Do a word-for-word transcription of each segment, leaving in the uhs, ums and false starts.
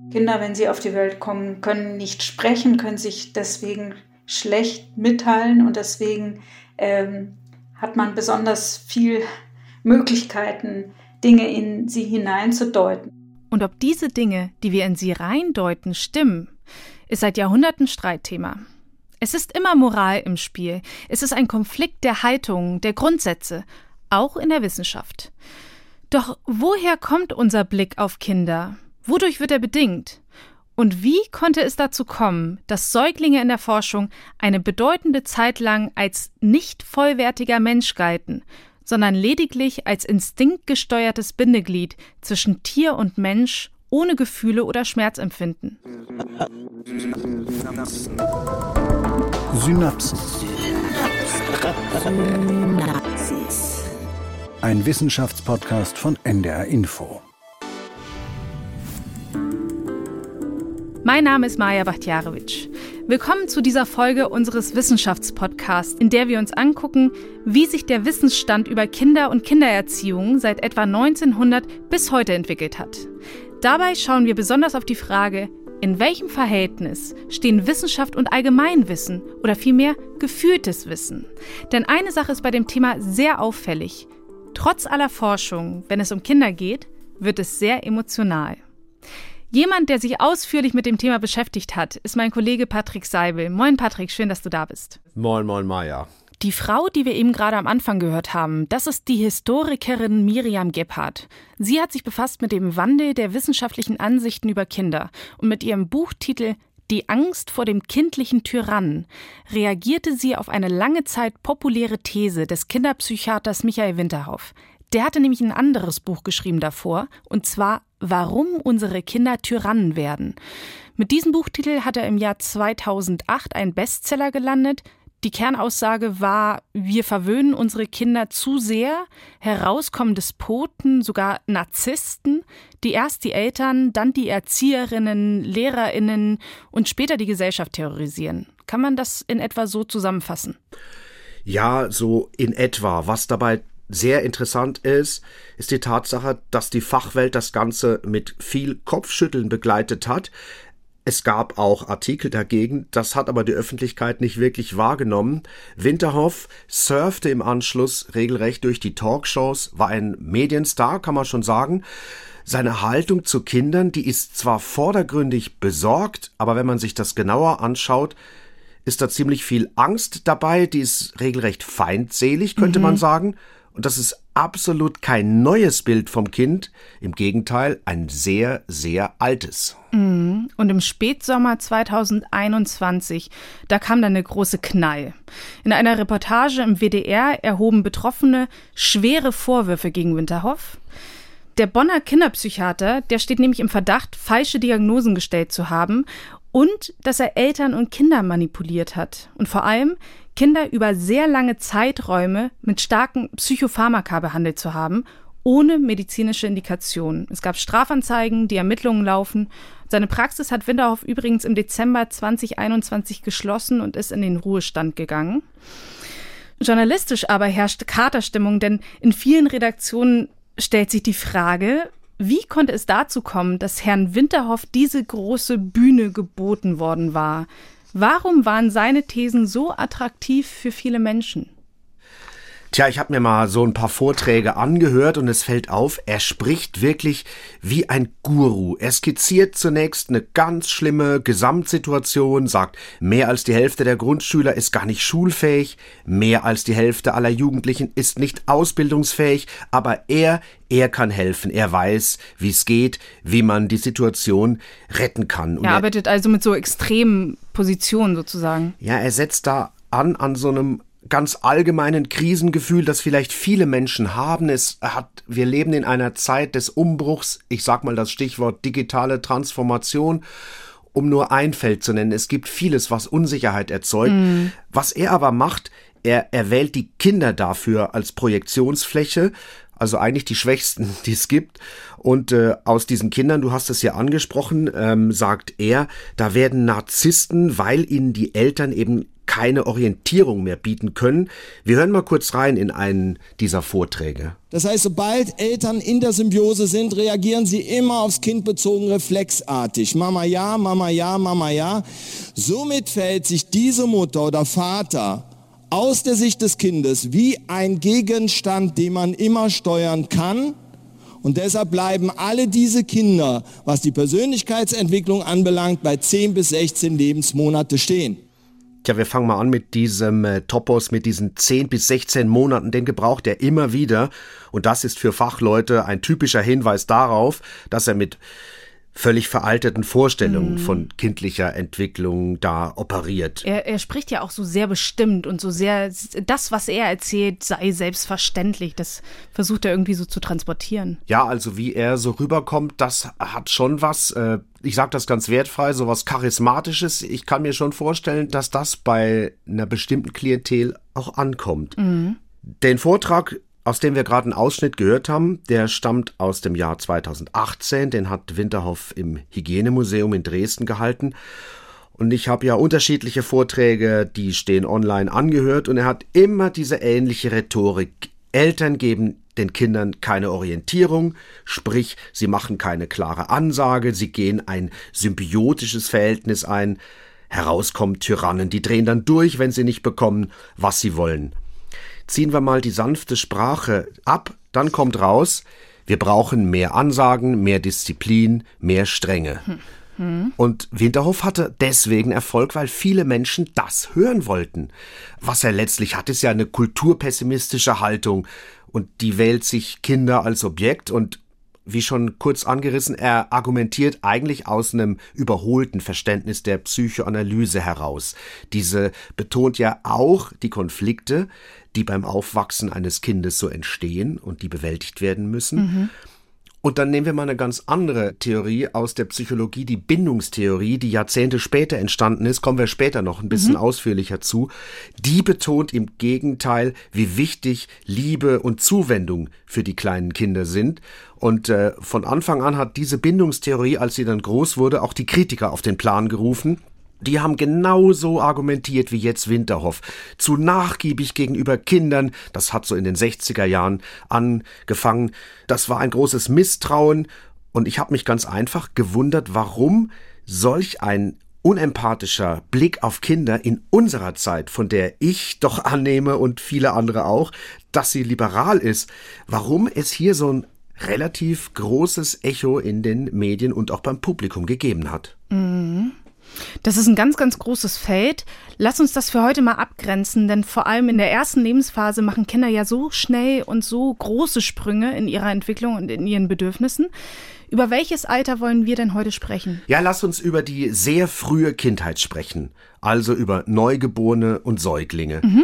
Kinder, wenn sie auf die Welt kommen, können nicht sprechen, können sich deswegen schlecht mitteilen und deswegen ähm, hat man besonders viel Möglichkeiten, Dinge in sie hineinzudeuten. Und ob diese Dinge, die wir in sie reindeuten, stimmen, ist seit Jahrhunderten Streitthema. Es ist immer Moral im Spiel. Es ist ein Konflikt der Haltungen, der Grundsätze, auch in der Wissenschaft. Doch woher kommt unser Blick auf Kinder? Wodurch wird er bedingt? Und wie konnte es dazu kommen, dass Säuglinge in der Forschung eine bedeutende Zeit lang als nicht vollwertiger Mensch galten, sondern lediglich als instinktgesteuertes Bindeglied zwischen Tier und Mensch ohne Gefühle oder Schmerzempfinden? Synapsen. Ein Wissenschaftspodcast von N D R Info. Mein Name ist Maja Bachtjarewitsch. Willkommen zu dieser Folge unseres Wissenschaftspodcasts, in der wir uns angucken, wie sich der Wissensstand über Kinder und Kindererziehung seit etwa neunzehnhundert bis heute entwickelt hat. Dabei schauen wir besonders auf die Frage, in welchem Verhältnis stehen Wissenschaft und Allgemeinwissen oder vielmehr gefühltes Wissen? Denn eine Sache ist bei dem Thema sehr auffällig. Trotz aller Forschung, wenn es um Kinder geht, wird es sehr emotional. Jemand, der sich ausführlich mit dem Thema beschäftigt hat, ist mein Kollege Patrick Seibel. Moin Patrick, schön, dass du da bist. Moin, moin, Maja. Die Frau, die wir eben gerade am Anfang gehört haben, das ist die Historikerin Miriam Gebhardt. Sie hat sich befasst mit dem Wandel der wissenschaftlichen Ansichten über Kinder und mit ihrem Buchtitel »Die Angst vor dem kindlichen Tyrannen« reagierte sie auf eine lange Zeit populäre These des Kinderpsychiaters Michael Winterhoff. Der hatte nämlich ein anderes Buch geschrieben davor, und zwar »Warum unsere Kinder Tyrannen werden«. Mit diesem Buchtitel hat er im Jahr zweitausendacht einen Bestseller gelandet. Die Kernaussage war, wir verwöhnen unsere Kinder zu sehr, herauskommen Despoten, sogar Narzissten, die erst die Eltern, dann die Erzieherinnen, LehrerInnen und später die Gesellschaft terrorisieren. Kann man das in etwa so zusammenfassen? Ja, so in etwa. Was dabei sehr interessant ist, ist die Tatsache, dass die Fachwelt das Ganze mit viel Kopfschütteln begleitet hat. Es gab auch Artikel dagegen, das hat aber die Öffentlichkeit nicht wirklich wahrgenommen. Winterhoff surfte im Anschluss regelrecht durch die Talkshows, war ein Medienstar, kann man schon sagen. Seine Haltung zu Kindern, die ist zwar vordergründig besorgt, aber wenn man sich das genauer anschaut, ist da ziemlich viel Angst dabei, die ist regelrecht feindselig, könnte mhm. man sagen. Und das ist absolut kein neues Bild vom Kind, im Gegenteil, ein sehr, sehr altes. Und im Spätsommer zweitausendeinundzwanzig, da kam dann eine große Knall. In einer Reportage im W D R erhoben Betroffene schwere Vorwürfe gegen Winterhoff. Der Bonner Kinderpsychiater, der steht nämlich im Verdacht, falsche Diagnosen gestellt zu haben und dass er Eltern und Kinder manipuliert hat. Und vor allem Kinder über sehr lange Zeiträume mit starken Psychopharmaka behandelt zu haben, ohne medizinische Indikationen. Es gab Strafanzeigen, die Ermittlungen laufen. Seine Praxis hat Winterhoff übrigens im Dezember zweitausendeinundzwanzig geschlossen und ist in den Ruhestand gegangen. Journalistisch aber herrscht Katerstimmung, denn in vielen Redaktionen stellt sich die Frage, wie konnte es dazu kommen, dass Herrn Winterhoff diese große Bühne geboten worden war? Warum waren seine Thesen so attraktiv für viele Menschen? Tja, ich habe mir mal so ein paar Vorträge angehört und es fällt auf, er spricht wirklich wie ein Guru. Er skizziert zunächst eine ganz schlimme Gesamtsituation, sagt, mehr als die Hälfte der Grundschüler ist gar nicht schulfähig, mehr als die Hälfte aller Jugendlichen ist nicht ausbildungsfähig, aber er, er kann helfen, er weiß, wie es geht, wie man die Situation retten kann. Und er arbeitet also mit so extremen Positionen sozusagen. Ja, er setzt da an, an so einem ganz allgemeinen Krisengefühl, das vielleicht viele Menschen haben. Es hat, wir leben in einer Zeit des Umbruchs. Ich sag mal das Stichwort digitale Transformation, um nur ein Feld zu nennen. Es gibt vieles, was Unsicherheit erzeugt. Mm. Was er aber macht, er, er wählt die Kinder dafür als Projektionsfläche, also eigentlich die Schwächsten, die es gibt. Und äh, aus diesen Kindern, du hast es ja angesprochen, ähm, sagt er, da werden Narzissten, weil ihnen die Eltern eben keine Orientierung mehr bieten können. Wir hören mal kurz rein in einen dieser Vorträge. Das heißt, sobald Eltern in der Symbiose sind, reagieren sie immer aufs Kind bezogen reflexartig. Mama ja, Mama ja, Mama ja. Somit verhält sich diese Mutter oder Vater aus der Sicht des Kindes wie ein Gegenstand, den man immer steuern kann. Und deshalb bleiben alle diese Kinder, was die Persönlichkeitsentwicklung anbelangt, bei zehn bis sechzehn Lebensmonate stehen. Tja, wir fangen mal an mit diesem äh, Topos, mit diesen zehn bis sechzehn Monaten. Den gebraucht er immer wieder. Und das ist für Fachleute ein typischer Hinweis darauf, dass er mit völlig veralteten Vorstellungen mm. von kindlicher Entwicklung da operiert. Er, er spricht ja auch so sehr bestimmt und so sehr, das, was er erzählt, sei selbstverständlich. Das versucht er irgendwie so zu transportieren. Ja, also wie er so rüberkommt, das hat schon was, äh, ich sage das ganz wertfrei, so was Charismatisches. Ich kann mir schon vorstellen, dass das bei einer bestimmten Klientel auch ankommt. Mm. Den Vortrag, aus dem wir gerade einen Ausschnitt gehört haben, der stammt aus dem Jahr zweitausendachtzehn. Den hat Winterhoff im Hygienemuseum in Dresden gehalten. Und ich habe ja unterschiedliche Vorträge, die stehen online, angehört. Und er hat immer diese ähnliche Rhetorik. Eltern geben den Kindern keine Orientierung, sprich, sie machen keine klare Ansage, sie gehen ein symbiotisches Verhältnis ein. Heraus kommen Tyrannen, die drehen dann durch, wenn sie nicht bekommen, was sie wollen. Ziehen wir mal die sanfte Sprache ab, dann kommt raus, wir brauchen mehr Ansagen, mehr Disziplin, mehr Strenge. Hm. Hm. Und Winterhoff hatte deswegen Erfolg, weil viele Menschen das hören wollten. Was er letztlich hat, ist ja eine kulturpessimistische Haltung und die wählt sich Kinder als Objekt und wie schon kurz angerissen, er argumentiert eigentlich aus einem überholten Verständnis der Psychoanalyse heraus. Diese betont ja auch die Konflikte, die beim Aufwachsen eines Kindes so entstehen und die bewältigt werden müssen. Mhm. Und dann nehmen wir mal eine ganz andere Theorie aus der Psychologie, die Bindungstheorie, die Jahrzehnte später entstanden ist, kommen wir später noch ein bisschen mhm. ausführlicher zu. Die betont im Gegenteil, wie wichtig Liebe und Zuwendung für die kleinen Kinder sind. Und äh, von Anfang an hat diese Bindungstheorie, als sie dann groß wurde, auch die Kritiker auf den Plan gerufen. Die haben genauso argumentiert wie jetzt Winterhoff. Zu nachgiebig gegenüber Kindern, das hat so in den sechziger Jahren angefangen. Das war ein großes Misstrauen und ich habe mich ganz einfach gewundert, warum solch ein unempathischer Blick auf Kinder in unserer Zeit, von der ich doch annehme und viele andere auch, dass sie liberal ist, warum es hier so ein relativ großes Echo in den Medien und auch beim Publikum gegeben hat. Mhm. Das ist ein ganz, ganz großes Feld. Lass uns das für heute mal abgrenzen, denn vor allem in der ersten Lebensphase machen Kinder ja so schnell und so große Sprünge in ihrer Entwicklung und in ihren Bedürfnissen. Über welches Alter wollen wir denn heute sprechen? Ja, lass uns über die sehr frühe Kindheit sprechen, also über Neugeborene und Säuglinge. Mhm.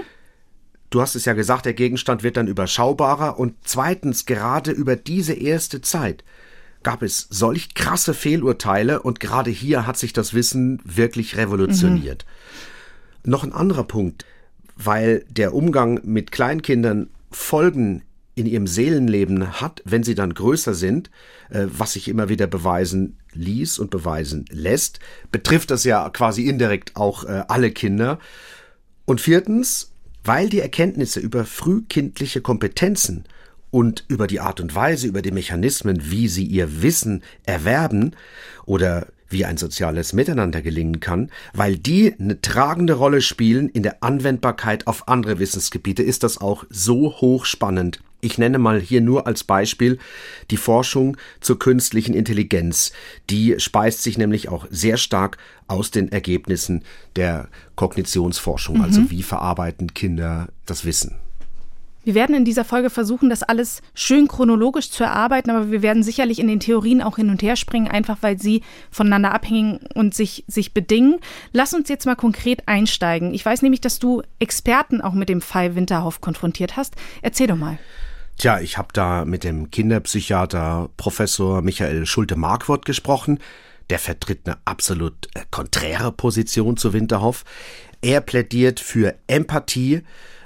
Du hast es ja gesagt, der Gegenstand wird dann überschaubarer und zweitens, gerade über diese erste Zeit gab es solch krasse Fehlurteile und gerade hier hat sich das Wissen wirklich revolutioniert. Mhm. Noch ein anderer Punkt, weil der Umgang mit Kleinkindern Folgen in ihrem Seelenleben hat, wenn sie dann größer sind, äh, was sich immer wieder beweisen ließ und beweisen lässt, betrifft das ja quasi indirekt auch äh, alle Kinder. Und viertens, weil die Erkenntnisse über frühkindliche Kompetenzen und über die Art und Weise, über die Mechanismen, wie sie ihr Wissen erwerben oder wie ein soziales Miteinander gelingen kann, weil die eine tragende Rolle spielen in der Anwendbarkeit auf andere Wissensgebiete, ist das auch so hochspannend. Ich nenne mal hier nur als Beispiel die Forschung zur künstlichen Intelligenz. Die speist sich nämlich auch sehr stark aus den Ergebnissen der Kognitionsforschung, mhm. also wie verarbeiten Kinder das Wissen. Wir werden in dieser Folge versuchen, das alles schön chronologisch zu erarbeiten, aber wir werden sicherlich in den Theorien auch hin und her springen, einfach weil sie voneinander abhängen und sich, sich bedingen. Lass uns jetzt mal konkret einsteigen. Ich weiß nämlich, dass du Experten auch mit dem Fall Winterhoff konfrontiert hast. Erzähl doch mal. Tja, ich habe da mit dem Kinderpsychiater Professor Michael Schulte-Markwort gesprochen. Der vertritt eine absolut äh, konträre Position zu Winterhoff. Er plädiert für Empathie.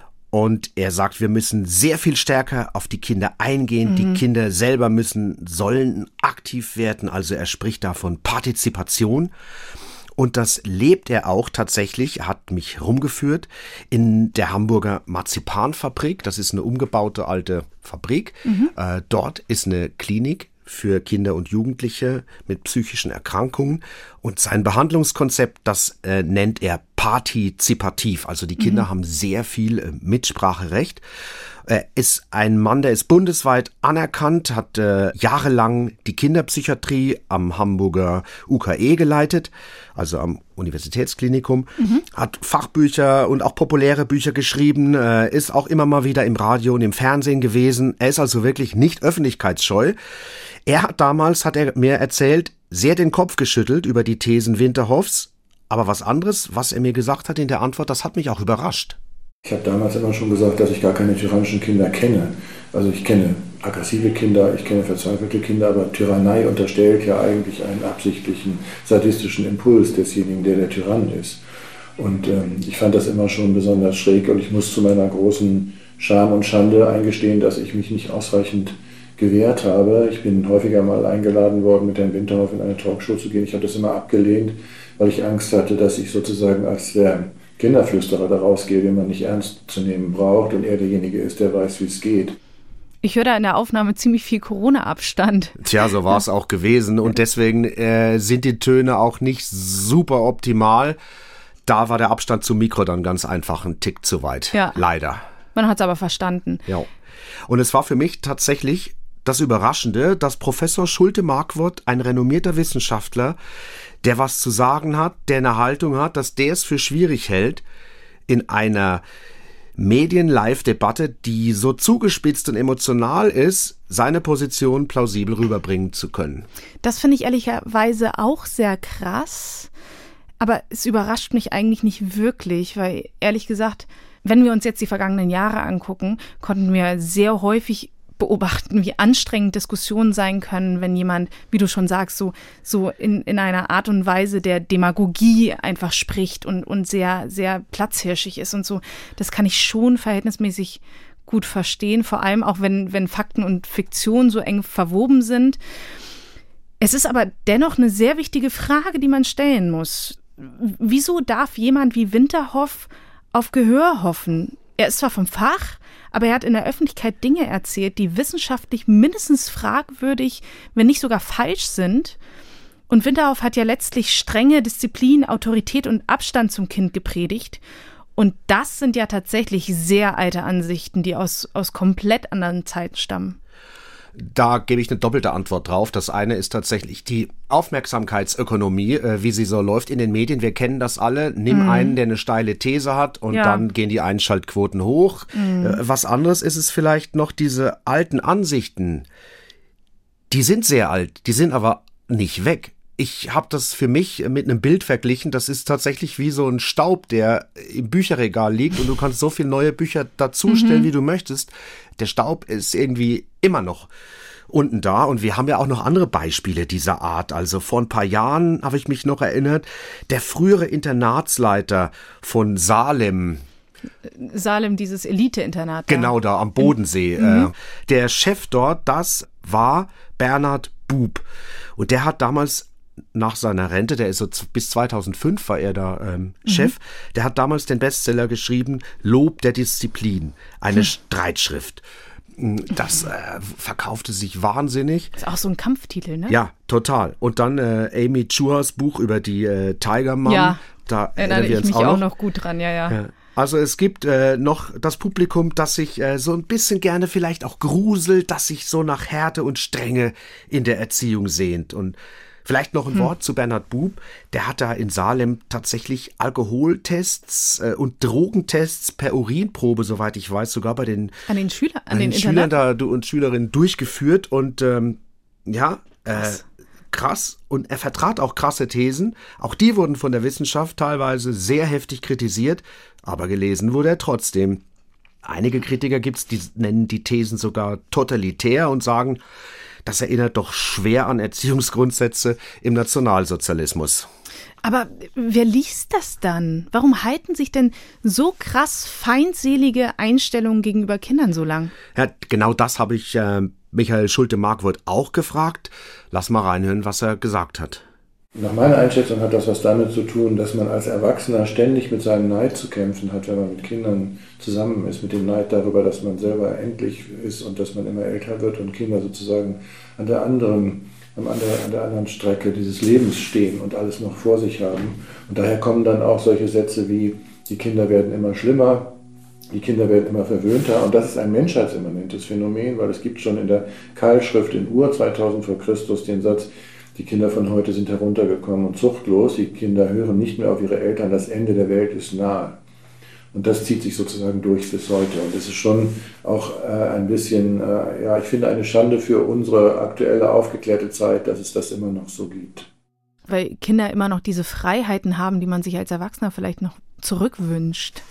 Und er sagt, wir müssen sehr viel stärker auf die Kinder eingehen. Mhm. Die Kinder selber müssen, sollen aktiv werden. Also er spricht da von Partizipation. Und das lebt er auch tatsächlich, er hat mich rumgeführt in der Hamburger Marzipanfabrik. Das ist eine umgebaute alte Fabrik. Mhm. Äh, dort ist eine Klinik für Kinder und Jugendliche mit psychischen Erkrankungen. Und sein Behandlungskonzept, das äh, nennt er partizipativ. Also die Kinder mhm. haben sehr viel äh, Mitspracherecht. Er ist ein Mann, der ist bundesweit anerkannt, hat äh, jahrelang die Kinderpsychiatrie am Hamburger U K E geleitet, also am Universitätsklinikum, mhm. hat Fachbücher und auch populäre Bücher geschrieben, äh, ist auch immer mal wieder im Radio und im Fernsehen gewesen. Er ist also wirklich nicht öffentlichkeitsscheu. Er hat damals, hat er mir erzählt, sehr den Kopf geschüttelt über die Thesen Winterhoffs. Aber was anderes, was er mir gesagt hat in der Antwort, das hat mich auch überrascht. Ich habe damals immer schon gesagt, dass ich gar keine tyrannischen Kinder kenne. Also ich kenne aggressive Kinder, ich kenne verzweifelte Kinder, aber Tyrannei unterstellt ja eigentlich einen absichtlichen, sadistischen Impuls desjenigen, der der Tyrann ist. Und ähm, ich fand das immer schon besonders schräg und ich muss zu meiner großen Scham und Schande eingestehen, dass ich mich nicht ausreichend gewehrt habe. Ich bin häufiger mal eingeladen worden, mit Herrn Winterhoff in eine Talkshow zu gehen. Ich habe das immer abgelehnt, weil ich Angst hatte, dass ich sozusagen als der Kinderflüsterer da rausgehe, den man nicht ernst zu nehmen braucht und er derjenige ist, der weiß, wie es geht. Ich höre da in der Aufnahme ziemlich viel Corona-Abstand. Tja, so war es auch gewesen und deswegen äh, sind die Töne auch nicht super optimal. Da war der Abstand zum Mikro dann ganz einfach ein Tick zu weit, ja. Leider. Man hat es aber verstanden. Ja. Und es war für mich tatsächlich das Überraschende, dass Professor Schulte-Markwort, ein renommierter Wissenschaftler, der was zu sagen hat, der eine Haltung hat, dass der es für schwierig hält, in einer Medien-Live-Debatte, die so zugespitzt und emotional ist, seine Position plausibel rüberbringen zu können. Das finde ich ehrlicherweise auch sehr krass, aber es überrascht mich eigentlich nicht wirklich, weil ehrlich gesagt, wenn wir uns jetzt die vergangenen Jahre angucken, konnten wir sehr häufig beobachten, wie anstrengend Diskussionen sein können, wenn jemand, wie du schon sagst, so, so in, in einer Art und Weise der Demagogie einfach spricht und, und sehr, sehr platzhirschig ist und so. Das kann ich schon verhältnismäßig gut verstehen, vor allem auch wenn, wenn Fakten und Fiktion so eng verwoben sind. Es ist aber dennoch eine sehr wichtige Frage, die man stellen muss. Wieso darf jemand wie Winterhoff auf Gehör hoffen? Er ist zwar vom Fach, aber er hat in der Öffentlichkeit Dinge erzählt, die wissenschaftlich mindestens fragwürdig, wenn nicht sogar falsch sind. Und Winterhoff hat ja letztlich strenge Disziplin, Autorität und Abstand zum Kind gepredigt. Und das sind ja tatsächlich sehr alte Ansichten, die aus, aus komplett anderen Zeiten stammen. Da gebe ich eine doppelte Antwort drauf. Das eine ist tatsächlich die Aufmerksamkeitsökonomie, äh, wie sie so läuft in den Medien. Wir kennen das alle. Nimm mhm. einen, der eine steile These hat und ja. dann gehen die Einschaltquoten hoch. Mhm. Äh, was anderes ist es vielleicht noch diese alten Ansichten. Die sind sehr alt, die sind aber nicht weg. Ich habe das für mich mit einem Bild verglichen. Das ist tatsächlich wie so ein Staub, der im Bücherregal liegt und du kannst so viele neue Bücher dazustellen, mhm. wie du möchtest. Der Staub ist irgendwie immer noch unten da und wir haben ja auch noch andere Beispiele dieser Art. Also vor ein paar Jahren habe ich mich noch erinnert, der frühere Internatsleiter von Salem, Salem, dieses Elite-Internat. Genau, ja. Da am Bodensee. Mhm. Äh, der Chef dort, das war Bernhard Bub. Und der hat damals nach seiner Rente, der ist so bis zweitausendfünf war er da ähm, mhm. Chef, der hat damals den Bestseller geschrieben, Lob der Disziplin, eine hm. Streitschrift. Das äh, verkaufte sich wahnsinnig. Ist auch so ein Kampftitel, ne? Ja, total. Und dann äh, Amy Chuas Buch über die äh, Tiger Mom. Ja, da erinnere ich mich auch noch. auch noch gut dran, ja, ja. ja. Also es gibt äh, noch das Publikum, das sich äh, so ein bisschen gerne vielleicht auch gruselt, das sich so nach Härte und Strenge in der Erziehung sehnt. Und vielleicht noch ein hm. Wort zu Bernhard Bub. Der hat da in Salem tatsächlich Alkoholtests äh, und Drogentests per Urinprobe, soweit ich weiß, sogar bei den, an den, Schüler, an an den, den Schülern da und Schülerinnen durchgeführt. Und ähm, ja, äh, krass. Und er vertrat auch krasse Thesen. Auch die wurden von der Wissenschaft teilweise sehr heftig kritisiert, aber gelesen wurde er trotzdem. Einige Kritiker gibt's, die nennen die Thesen sogar totalitär und sagen, das erinnert doch schwer an Erziehungsgrundsätze im Nationalsozialismus. Aber wer liest das dann? Warum halten sich denn so krass feindselige Einstellungen gegenüber Kindern so lang? Ja, genau das habe ich äh, Michael Schulte-Markwort auch gefragt. Lass mal reinhören, was er gesagt hat. Nach meiner Einschätzung hat das was damit zu tun, dass man als Erwachsener ständig mit seinem Neid zu kämpfen hat, wenn man mit Kindern zusammen ist, mit dem Neid darüber, dass man selber endlich ist und dass man immer älter wird und Kinder sozusagen an der anderen, an der, an der anderen Strecke dieses Lebens stehen und alles noch vor sich haben. Und daher kommen dann auch solche Sätze wie, die Kinder werden immer schlimmer, die Kinder werden immer verwöhnter. Und das ist ein menschheitsimmanentes Phänomen, weil es gibt schon in der Keilschrift in Ur zweitausend vor Christus den Satz, die Kinder von heute sind heruntergekommen und zuchtlos, die Kinder hören nicht mehr auf ihre Eltern, das Ende der Welt ist nahe. Und das zieht sich sozusagen durch bis heute. Und es ist schon auch äh, ein bisschen, äh, ja, ich finde eine Schande für unsere aktuelle aufgeklärte Zeit, dass es das immer noch so gibt. Weil Kinder immer noch diese Freiheiten haben, die man sich als Erwachsener vielleicht noch zurückwünscht.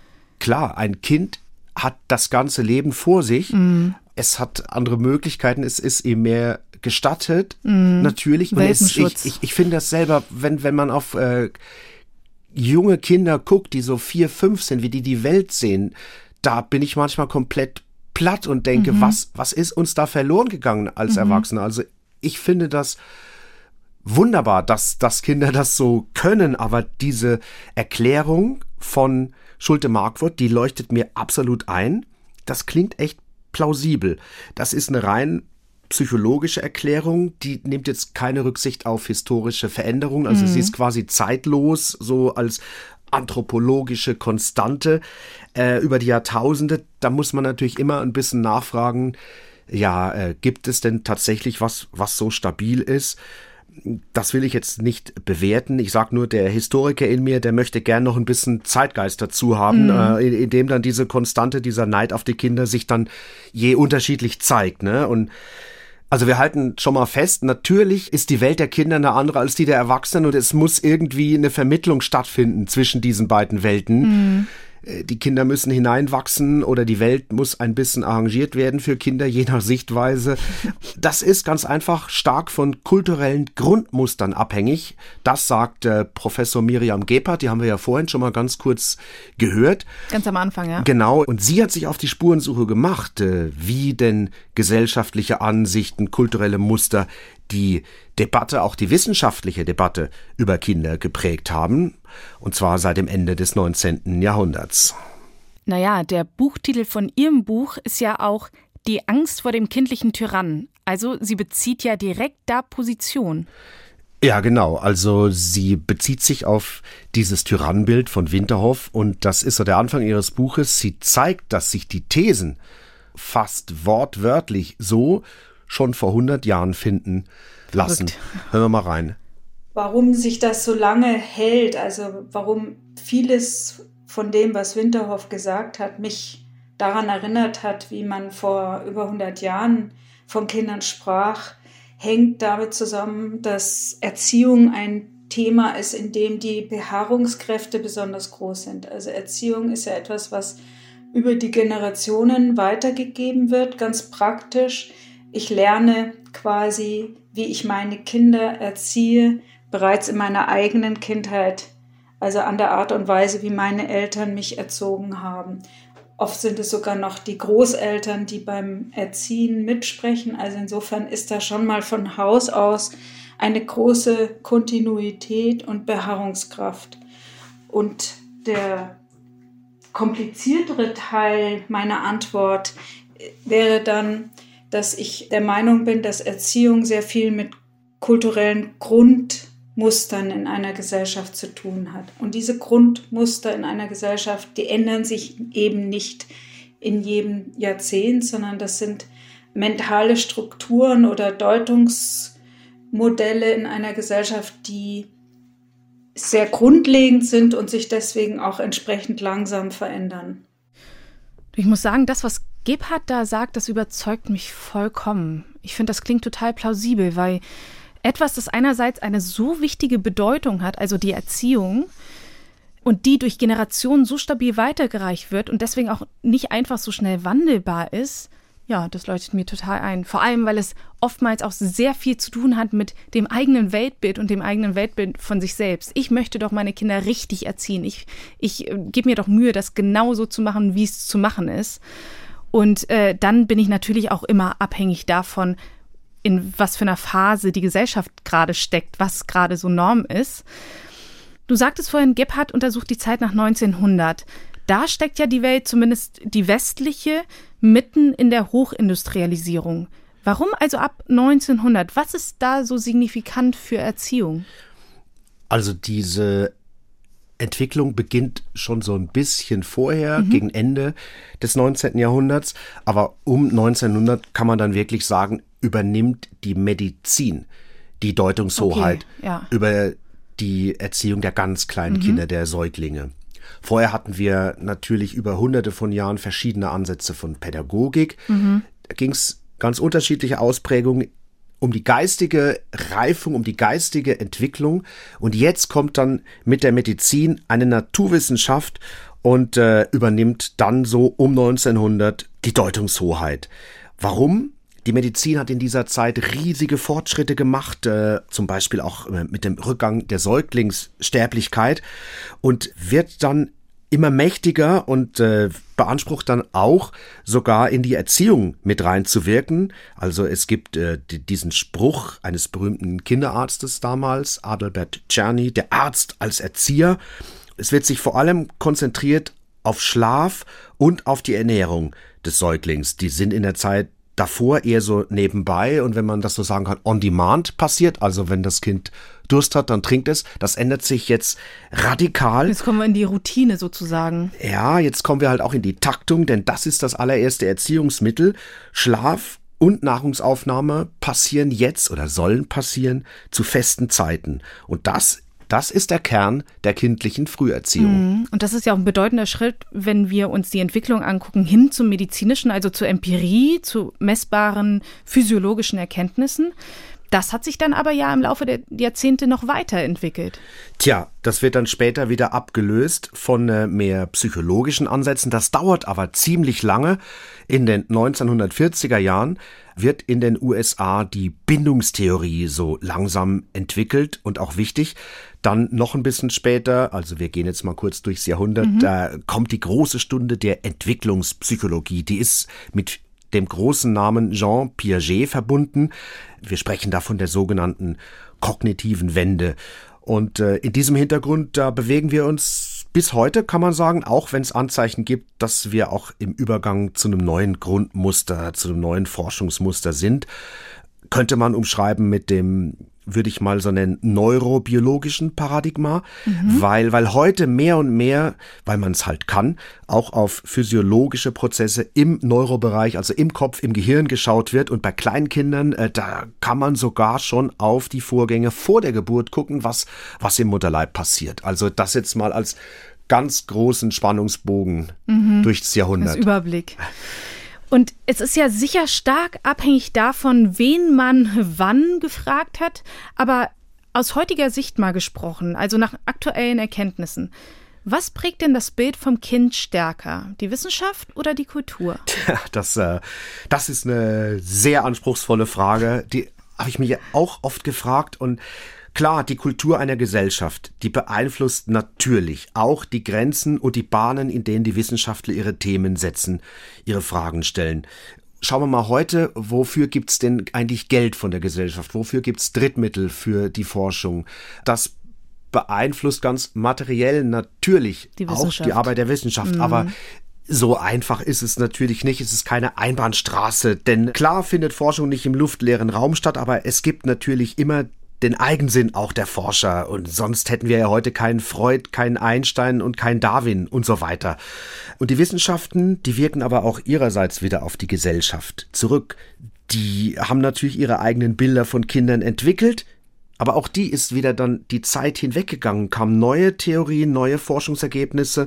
Klar, ein Kind hat das ganze Leben vor sich. Mm. Es hat andere Möglichkeiten, es ist ihm mehr gestattet, mm. natürlich. Und es, ich, ich, ich finde das selber, wenn, wenn man auf äh, junge Kinder guckt, die so vier, fünf sind, wie die die Welt sehen, da bin ich manchmal komplett platt und denke, mhm. was, was ist uns da verloren gegangen als mhm. Erwachsene? Also ich finde das wunderbar, dass, dass Kinder das so können, aber diese Erklärung von Schulte-Markwort, die leuchtet mir absolut ein. Das klingt echt plausibel. Das ist eine rein psychologische Erklärung, die nimmt jetzt keine Rücksicht auf historische Veränderungen, also mhm. sie ist quasi zeitlos, so als anthropologische Konstante äh, über die Jahrtausende. Da muss man natürlich immer ein bisschen nachfragen, ja, äh, gibt es denn tatsächlich was, was so stabil ist? Das will ich jetzt nicht bewerten. Ich sage nur, der Historiker in mir, der möchte gern noch ein bisschen Zeitgeist dazu haben, mhm. äh, in, in dem dann diese Konstante, dieser Neid auf die Kinder sich dann je unterschiedlich zeigt, ne? Und also wir halten schon mal fest, natürlich ist die Welt der Kinder eine andere als die der Erwachsenen und es muss irgendwie eine Vermittlung stattfinden zwischen diesen beiden Welten. Mhm. Die Kinder müssen hineinwachsen oder die Welt muss ein bisschen arrangiert werden für Kinder, je nach Sichtweise. Das ist ganz einfach stark von kulturellen Grundmustern abhängig. Das sagt äh, Professor Miriam Gebhardt, die haben wir ja vorhin schon mal ganz kurz gehört. Ganz am Anfang, ja. Genau, und sie hat sich auf die Spurensuche gemacht, äh, wie denn gesellschaftliche Ansichten, kulturelle Muster die Debatte, auch die wissenschaftliche Debatte über Kinder geprägt haben, und zwar seit dem Ende des neunzehnten Jahrhunderts. Naja, der Buchtitel von ihrem Buch ist ja auch Die Angst vor dem kindlichen Tyrannen. Also sie bezieht ja direkt da Position. Ja, genau. Also sie bezieht sich auf dieses Tyrannenbild von Winterhoff und das ist so der Anfang ihres Buches. Sie zeigt, dass sich die Thesen fast wortwörtlich so schon vor hundert Jahren finden lassen. Verrückt. Hören wir mal rein. Warum sich das so lange hält, also warum vieles von dem, was Winterhoff gesagt hat, mich daran erinnert hat, wie man vor über hundert Jahren von Kindern sprach, hängt damit zusammen, dass Erziehung ein Thema ist, in dem die Beharrungskräfte besonders groß sind. Also Erziehung ist ja etwas, was über die Generationen weitergegeben wird, ganz praktisch. Ich lerne quasi, wie ich meine Kinder erziehe, bereits in meiner eigenen Kindheit, also an der Art und Weise, wie meine Eltern mich erzogen haben. Oft sind es sogar noch die Großeltern, die beim Erziehen mitsprechen. Also insofern ist da schon mal von Haus aus eine große Kontinuität und Beharrungskraft. Und der kompliziertere Teil meiner Antwort wäre dann, dass ich der Meinung bin, dass Erziehung sehr viel mit kulturellen Grundmustern in einer Gesellschaft zu tun hat. Und diese Grundmuster in einer Gesellschaft, die ändern sich eben nicht in jedem Jahrzehnt, sondern das sind mentale Strukturen oder Deutungsmodelle in einer Gesellschaft, die sehr grundlegend sind und sich deswegen auch entsprechend langsam verändern. Ich muss sagen, das, was Gebhardt da sagt, das überzeugt mich vollkommen. Ich finde, das klingt total plausibel, weil etwas, das einerseits eine so wichtige Bedeutung hat, also die Erziehung, und die durch Generationen so stabil weitergereicht wird und deswegen auch nicht einfach so schnell wandelbar ist, ja, das leuchtet mir total ein. Vor allem, weil es oftmals auch sehr viel zu tun hat mit dem eigenen Weltbild und dem eigenen Weltbild von sich selbst. Ich möchte doch meine Kinder richtig erziehen. Ich, ich äh, gebe mir doch Mühe, das genau so zu machen, wie es zu machen ist. Und äh, dann bin ich natürlich auch immer abhängig davon, in was für einer Phase die Gesellschaft gerade steckt, was gerade so Norm ist. Du sagtest vorhin, Gebhardt untersucht die Zeit nach neunzehnhundert. Da steckt ja die Welt, zumindest die westliche, mitten in der Hochindustrialisierung. Warum also ab neunzehnhundert? Was ist da so signifikant für Erziehung? Also diese Entwicklung beginnt schon so ein bisschen vorher, mhm. gegen Ende des neunzehnten Jahrhunderts. Aber um neunzehnhundert kann man dann wirklich sagen, übernimmt die Medizin die Deutungshoheit okay, ja. über die Erziehung der ganz kleinen mhm. Kinder, der Säuglinge. Vorher hatten wir natürlich über hunderte von Jahren verschiedene Ansätze von Pädagogik. Mhm. Da ging es ganz unterschiedliche Ausprägungen um die geistige Reifung, um die geistige Entwicklung. Und jetzt kommt dann mit der Medizin eine Naturwissenschaft und äh, übernimmt dann so um neunzehnhundert die Deutungshoheit. Warum? Die Medizin hat in dieser Zeit riesige Fortschritte gemacht, äh, zum Beispiel auch äh, mit dem Rückgang der Säuglingssterblichkeit und wird dann immer mächtiger und äh, beansprucht dann auch sogar in die Erziehung mit reinzuwirken. Also es gibt äh, die, diesen Spruch eines berühmten Kinderarztes damals, Adalbert Czerny, der Arzt als Erzieher. Es wird sich vor allem konzentriert auf Schlaf und auf die Ernährung des Säuglings. Die sind in der Zeit davor eher so nebenbei und wenn man das so sagen kann, on demand passiert. Also wenn das Kind Durst hat, dann trinkt es. Das ändert sich jetzt radikal. Jetzt kommen wir in die Routine sozusagen. Ja, jetzt kommen wir halt auch in die Taktung, denn das ist das allererste Erziehungsmittel. Schlaf und Nahrungsaufnahme passieren jetzt oder sollen passieren zu festen Zeiten. Und das Das ist der Kern der kindlichen Früherziehung. Und das ist ja auch ein bedeutender Schritt, wenn wir uns die Entwicklung angucken, hin zum Medizinischen, also zur Empirie, zu messbaren physiologischen Erkenntnissen. Das hat sich dann aber ja im Laufe der Jahrzehnte noch weiterentwickelt. Tja, das wird dann später wieder abgelöst von äh, mehr psychologischen Ansätzen. Das dauert aber ziemlich lange. In den neunzehnhundertvierziger Jahren wird in den U S A die Bindungstheorie so langsam entwickelt und auch wichtig. Dann noch ein bisschen später, also wir gehen jetzt mal kurz durchs Jahrhundert, mhm. da kommt die große Stunde der Entwicklungspsychologie. Die ist mit dem großen Namen Jean Piaget verbunden. Wir sprechen da von der sogenannten kognitiven Wende. Und äh, in diesem Hintergrund, da bewegen wir uns bis heute, kann man sagen, auch wenn es Anzeichen gibt, dass wir auch im Übergang zu einem neuen Grundmuster, zu einem neuen Forschungsmuster sind, könnte man umschreiben mit dem, würde ich mal so nennen, neurobiologischen Paradigma, mhm. weil, weil heute mehr und mehr, weil man es halt kann, auch auf physiologische Prozesse im Neurobereich, also im Kopf, im Gehirn geschaut wird. Und bei Kleinkindern, äh, da kann man sogar schon auf die Vorgänge vor der Geburt gucken, was, was im Mutterleib passiert. Also das jetzt mal als ganz großen Spannungsbogen mhm. durchs Jahrhundert. Das Überblick. Und es ist ja sicher stark abhängig davon, wen man wann gefragt hat. Aber aus heutiger Sicht mal gesprochen, also nach aktuellen Erkenntnissen, was prägt denn das Bild vom Kind stärker? Die Wissenschaft oder die Kultur? Tja, das, äh, das ist eine sehr anspruchsvolle Frage. Die habe ich mir auch oft gefragt. Und klar, die Kultur einer Gesellschaft, die beeinflusst natürlich auch die Grenzen und die Bahnen, in denen die Wissenschaftler ihre Themen setzen, ihre Fragen stellen. Schauen wir mal heute, wofür gibt's denn eigentlich Geld von der Gesellschaft? Wofür gibt's Drittmittel für die Forschung? Das beeinflusst ganz materiell natürlich die auch die Arbeit der Wissenschaft, mhm. aber so einfach ist es natürlich nicht. Es ist keine Einbahnstraße, denn klar findet Forschung nicht im luftleeren Raum statt, aber es gibt natürlich immer den Eigensinn auch der Forscher und sonst hätten wir ja heute keinen Freud, keinen Einstein und keinen Darwin und so weiter. Und die Wissenschaften, die wirken aber auch ihrerseits wieder auf die Gesellschaft zurück. Die haben natürlich ihre eigenen Bilder von Kindern entwickelt, aber auch die ist wieder dann die Zeit hinweggegangen, kamen neue Theorien, neue Forschungsergebnisse.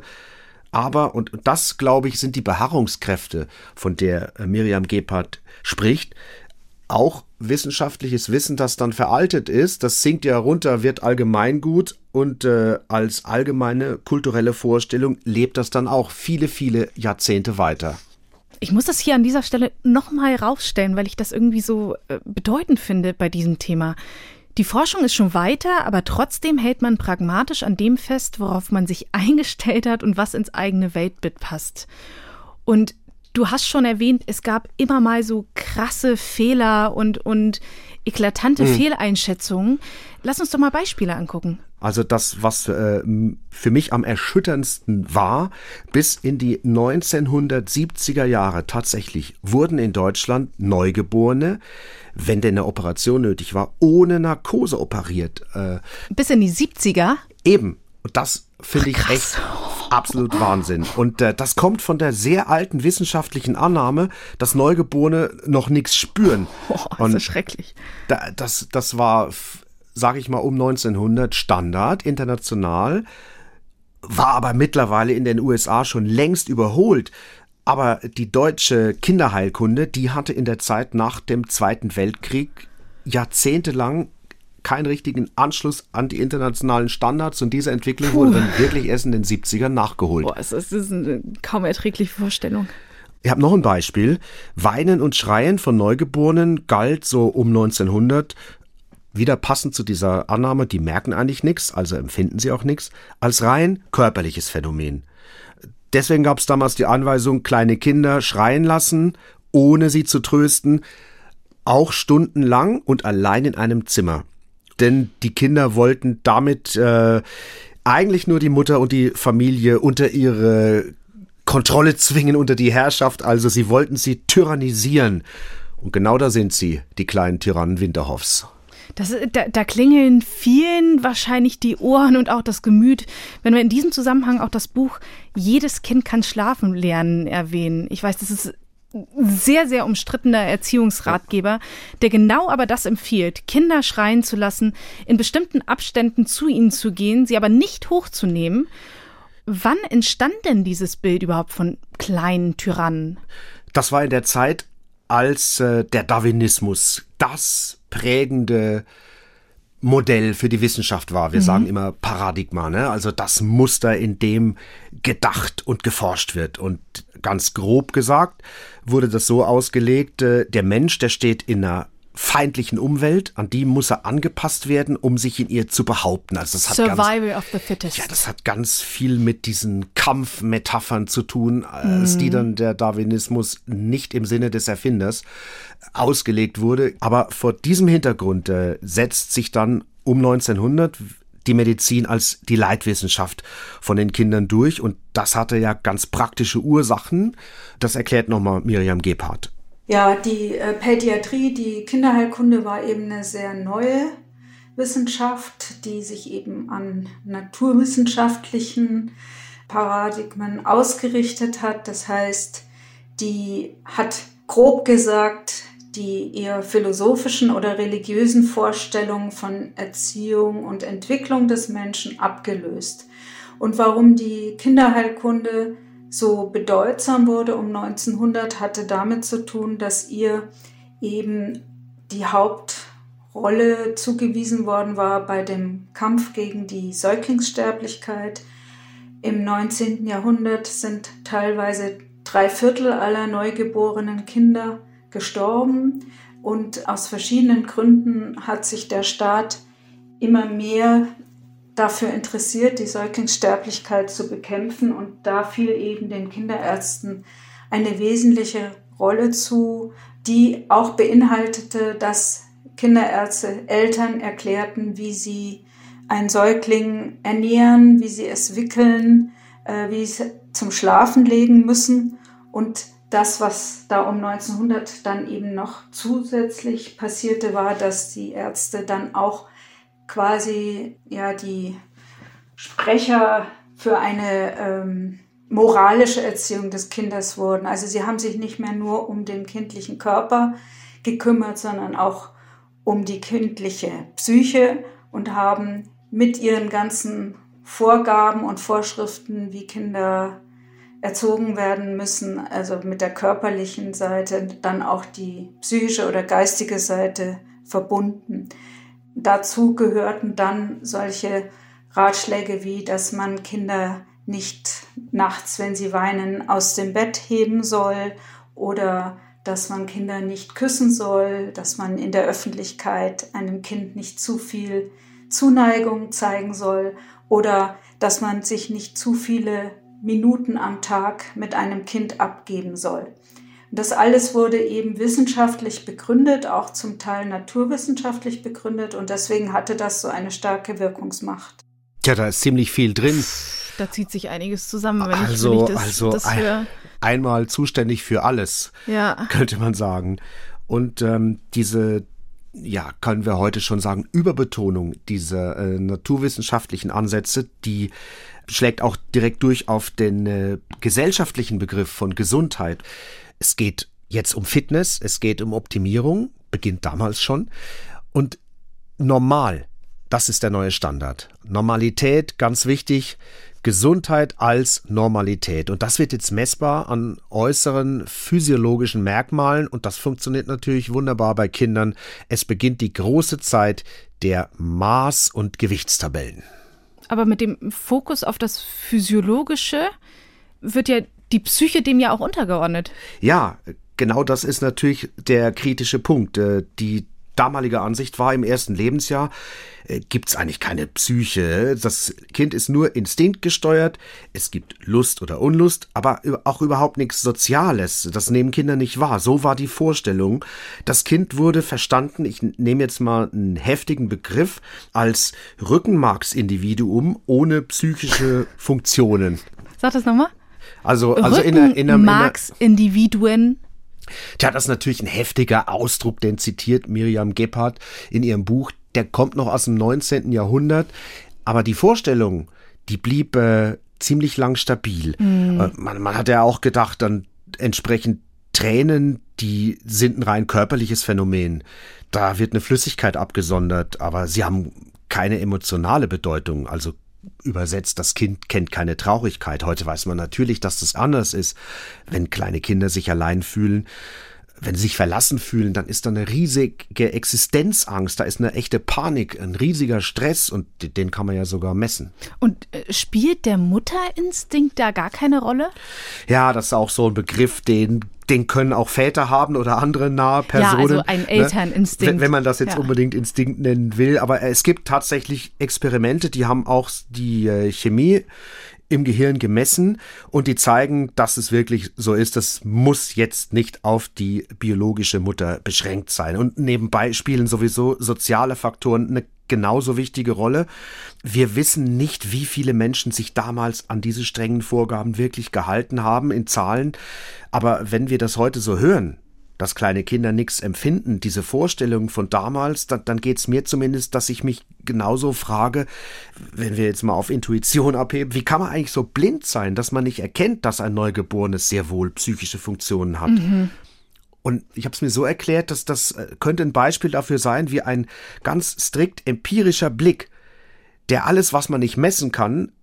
Aber, und das, glaube ich, sind die Beharrungskräfte, von der Miriam Gebhardt spricht, auch wissenschaftliches Wissen, das dann veraltet ist, das sinkt ja runter, wird allgemeingut und äh, als allgemeine kulturelle Vorstellung lebt das dann auch viele, viele Jahrzehnte weiter. Ich muss das hier an dieser Stelle nochmal rausstellen, weil ich das irgendwie so äh, bedeutend finde bei diesem Thema. Die Forschung ist schon weiter, aber trotzdem hält man pragmatisch an dem fest, worauf man sich eingestellt hat und was ins eigene Weltbild passt. Und Du hast schon erwähnt, es gab immer mal so krasse Fehler und, und eklatante mhm. Fehleinschätzungen. Lass uns doch mal Beispiele angucken. Also das, was äh, für mich am erschütterndsten war, bis in die neunzehnhundertsiebziger Jahre tatsächlich wurden in Deutschland Neugeborene, wenn denn eine Operation nötig war, ohne Narkose operiert. Äh, bis in die siebziger? Eben. Und das finde ich echt absolut Wahnsinn. Und äh, das kommt von der sehr alten wissenschaftlichen Annahme, dass Neugeborene noch nichts spüren. Oh, das Und ist schrecklich. Da, das, das war, sage ich mal, um neunzehnhundert Standard, international, war aber mittlerweile in den U S A schon längst überholt. Aber die deutsche Kinderheilkunde, die hatte in der Zeit nach dem Zweiten Weltkrieg jahrzehntelang keinen richtigen Anschluss an die internationalen Standards und diese Entwicklung Puh. wurde dann wirklich erst in den siebzigern nachgeholt. Boah, das ist eine kaum erträgliche Vorstellung. Ich habe noch ein Beispiel. Weinen und Schreien von Neugeborenen galt so um neunzehnhundert, wieder passend zu dieser Annahme, die merken eigentlich nichts, also empfinden sie auch nichts, als rein körperliches Phänomen. Deswegen gab es damals die Anweisung, kleine Kinder schreien lassen, ohne sie zu trösten, auch stundenlang und allein in einem Zimmer. Denn die Kinder wollten damit äh, eigentlich nur die Mutter und die Familie unter ihre Kontrolle zwingen, unter die Herrschaft. Also sie wollten sie tyrannisieren. Und genau da sind sie, die kleinen Tyrannen Winterhoffs. Das, da, da klingeln vielen wahrscheinlich die Ohren und auch das Gemüt, wenn wir in diesem Zusammenhang auch das Buch Jedes Kind kann schlafen lernen erwähnen. Ich weiß, das ist sehr, sehr umstrittener Erziehungsratgeber, der genau aber das empfiehlt, Kinder schreien zu lassen, in bestimmten Abständen zu ihnen zu gehen, sie aber nicht hochzunehmen. Wann entstand denn dieses Bild überhaupt von kleinen Tyrannen? Das war in der Zeit, als äh, der Darwinismus das prägende Modell für die Wissenschaft war. Wir mhm. sagen immer Paradigma, ne? Also das Muster, in dem gedacht und geforscht wird. Und ganz grob gesagt wurde das so ausgelegt, äh, der Mensch, der steht in einer feindlichen Umwelt, an die muss er angepasst werden, um sich in ihr zu behaupten. Also das hat Survival ganz, of the fittest. Ja, das hat ganz viel mit diesen Kampfmetaphern zu tun, als mm. die dann der Darwinismus nicht im Sinne des Erfinders ausgelegt wurde. Aber vor diesem Hintergrund äh, setzt sich dann um neunzehnhundert die Medizin als die Leitwissenschaft von den Kindern durch. Und das hatte ja ganz praktische Ursachen. Das erklärt nochmal Miriam Gebhardt. Ja, die äh, Pädiatrie, die Kinderheilkunde war eben eine sehr neue Wissenschaft, die sich eben an naturwissenschaftlichen Paradigmen ausgerichtet hat. Das heißt, die hat grob gesagt die eher philosophischen oder religiösen Vorstellungen von Erziehung und Entwicklung des Menschen abgelöst. Und warum die Kinderheilkunde so bedeutsam wurde um neunzehnhundert, hatte damit zu tun, dass ihr eben die Hauptrolle zugewiesen worden war bei dem Kampf gegen die Säuglingssterblichkeit. Im neunzehnten Jahrhundert sind teilweise drei Viertel aller neugeborenen Kinder gestorben und aus verschiedenen Gründen hat sich der Staat immer mehr dafür interessiert, die Säuglingssterblichkeit zu bekämpfen, und da fiel eben den Kinderärzten eine wesentliche Rolle zu, die auch beinhaltete, dass Kinderärzte Eltern erklärten, wie sie ein Säugling ernähren, wie sie es wickeln, äh, wie sie es zum Schlafen legen müssen. Und das, was da um neunzehnhundert dann eben noch zusätzlich passierte, war, dass die Ärzte dann auch quasi ja die Sprecher für eine ähm, moralische Erziehung des Kindes wurden. Also sie haben sich nicht mehr nur um den kindlichen Körper gekümmert, sondern auch um die kindliche Psyche und haben mit ihren ganzen Vorgaben und Vorschriften, wie Kinder erzogen werden müssen, also mit der körperlichen Seite, dann auch die psychische oder geistige Seite verbunden. Dazu gehörten dann solche Ratschläge wie, dass man Kinder nicht nachts, wenn sie weinen, aus dem Bett heben soll oder dass man Kinder nicht küssen soll, dass man in der Öffentlichkeit einem Kind nicht zu viel Zuneigung zeigen soll oder dass man sich nicht zu viele Minuten am Tag mit einem Kind abgeben soll. Und das alles wurde eben wissenschaftlich begründet, auch zum Teil naturwissenschaftlich begründet, und deswegen hatte das so eine starke Wirkungsmacht. Tja, da ist ziemlich viel drin. Da zieht sich einiges zusammen, wenn also, ich, wenn ich das, also das höre. Einmal zuständig für alles, ja. Könnte man sagen. Und ähm, diese, ja, können wir heute schon sagen, Überbetonung dieser äh, naturwissenschaftlichen Ansätze, die schlägt auch direkt durch auf den äh, gesellschaftlichen Begriff von Gesundheit. Es geht jetzt um Fitness, es geht um Optimierung, beginnt damals schon. Und normal, das ist der neue Standard. Normalität, ganz wichtig. Gesundheit als Normalität. Und das wird jetzt messbar an äußeren physiologischen Merkmalen. Und das funktioniert natürlich wunderbar bei Kindern. Es beginnt die große Zeit der Maß- und Gewichtstabellen. Aber mit dem Fokus auf das Physiologische wird ja die Psyche dem ja auch untergeordnet. Ja, genau das ist natürlich der kritische Punkt. Die damalige Ansicht war, im ersten Lebensjahr äh, gibt es eigentlich keine Psyche. Das Kind ist nur instinktgesteuert. Es gibt Lust oder Unlust, aber auch überhaupt nichts Soziales. Das nehmen Kinder nicht wahr. So war die Vorstellung. Das Kind wurde verstanden, ich nehme jetzt mal einen heftigen Begriff, als Rückenmarksindividuum ohne psychische Funktionen. Sag das nochmal. Also, also in einer, in einer, Rückenmarksindividuen. Tja, das ist natürlich ein heftiger Ausdruck, den zitiert Miriam Gebhardt in ihrem Buch. Der kommt noch aus dem neunzehnten Jahrhundert. Aber die Vorstellung, die blieb äh, ziemlich lang stabil. Mhm. Äh, man, man hat ja auch gedacht, dann entsprechend Tränen, die sind ein rein körperliches Phänomen. Da wird eine Flüssigkeit abgesondert, aber sie haben keine emotionale Bedeutung. Also übersetzt, das Kind kennt keine Traurigkeit. Heute weiß man natürlich, dass das anders ist. Wenn kleine Kinder sich allein fühlen, wenn sie sich verlassen fühlen, dann ist da eine riesige Existenzangst, da ist eine echte Panik, ein riesiger Stress, und den kann man ja sogar messen. Und äh, spielt der Mutterinstinkt da gar keine Rolle? Ja, das ist auch so ein Begriff, den Den können auch Väter haben oder andere nahe Personen. Ja, also ein Elterninstinkt. Ne? Wenn man das jetzt ja. unbedingt Instinkt nennen will. Aber es gibt tatsächlich Experimente, die haben auch die Chemie im Gehirn gemessen und die zeigen, dass es wirklich so ist. Das muss jetzt nicht auf die biologische Mutter beschränkt sein. Und nebenbei spielen sowieso soziale Faktoren eine genauso wichtige Rolle. Wir wissen nicht, wie viele Menschen sich damals an diese strengen Vorgaben wirklich gehalten haben in Zahlen. Aber wenn wir das heute so hören, dass kleine Kinder nichts empfinden, diese Vorstellung von damals, dann, dann geht es mir zumindest, dass ich mich genauso frage, wenn wir jetzt mal auf Intuition abheben, wie kann man eigentlich so blind sein, dass man nicht erkennt, dass ein Neugeborenes sehr wohl psychische Funktionen hat? Mhm. Und ich habe es mir so erklärt, dass das könnte ein Beispiel dafür sein, wie ein ganz strikt empirischer Blick, der alles, was man nicht messen kann,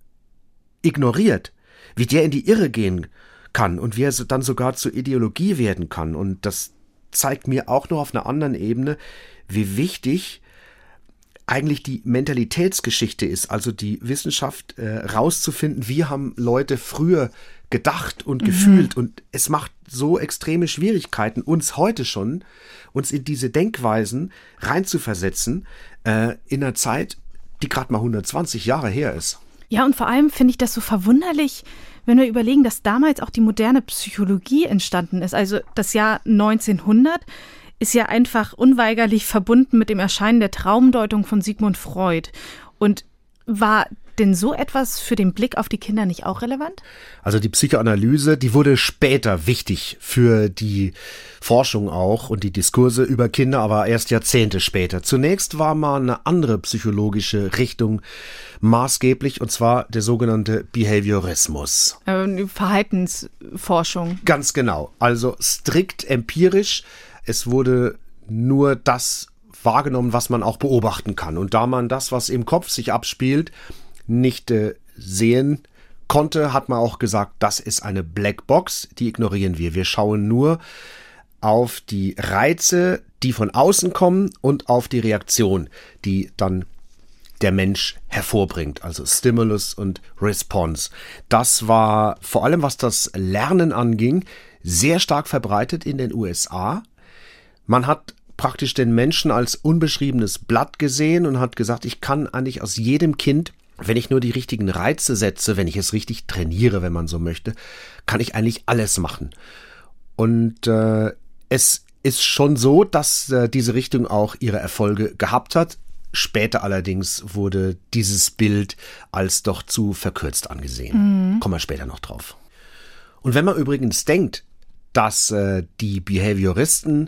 ignoriert, wie der in die Irre gehen kann und wie er dann sogar zur Ideologie werden kann. Und das zeigt mir auch noch auf einer anderen Ebene, wie wichtig eigentlich die Mentalitätsgeschichte ist, also die Wissenschaft äh, rauszufinden, wie haben Leute früher gedacht und mhm. gefühlt, und es macht so extreme Schwierigkeiten, uns heute schon, uns in diese Denkweisen reinzuversetzen, äh, in einer Zeit, die gerade mal hundertzwanzig Jahre her ist. Ja, und vor allem finde ich das so verwunderlich, wenn wir überlegen, dass damals auch die moderne Psychologie entstanden ist. Also das Jahr neunzehnhundert ist ja einfach unweigerlich verbunden mit dem Erscheinen der Traumdeutung von Sigmund Freud. Und war denn so etwas für den Blick auf die Kinder nicht auch relevant? Also die Psychoanalyse, die wurde später wichtig für die Forschung auch und die Diskurse über Kinder, aber erst Jahrzehnte später. Zunächst war mal eine andere psychologische Richtung maßgeblich, und zwar der sogenannte Behaviorismus. Ähm, Verhaltensforschung. Ganz genau. Also strikt empirisch. Es wurde nur das wahrgenommen, was man auch beobachten kann. Und da man das, was im Kopf sich abspielt, nicht äh, sehen konnte, hat man auch gesagt, das ist eine Blackbox, die ignorieren wir. Wir schauen nur auf die Reize, die von außen kommen, und auf die Reaktion, die dann der Mensch hervorbringt, also Stimulus und Response. Das war vor allem, was das Lernen anging, sehr stark verbreitet in den U S A. Man hat praktisch den Menschen als unbeschriebenes Blatt gesehen und hat gesagt, ich kann eigentlich aus jedem Kind wenn ich nur die richtigen Reize setze, wenn ich es richtig trainiere, wenn man so möchte, kann ich eigentlich alles machen. Und äh, es ist schon so, dass äh, diese Richtung auch ihre Erfolge gehabt hat. Später allerdings wurde dieses Bild als doch zu verkürzt angesehen. Mhm. Kommen wir später noch drauf. Und wenn man übrigens denkt, dass äh, die Behavioristen,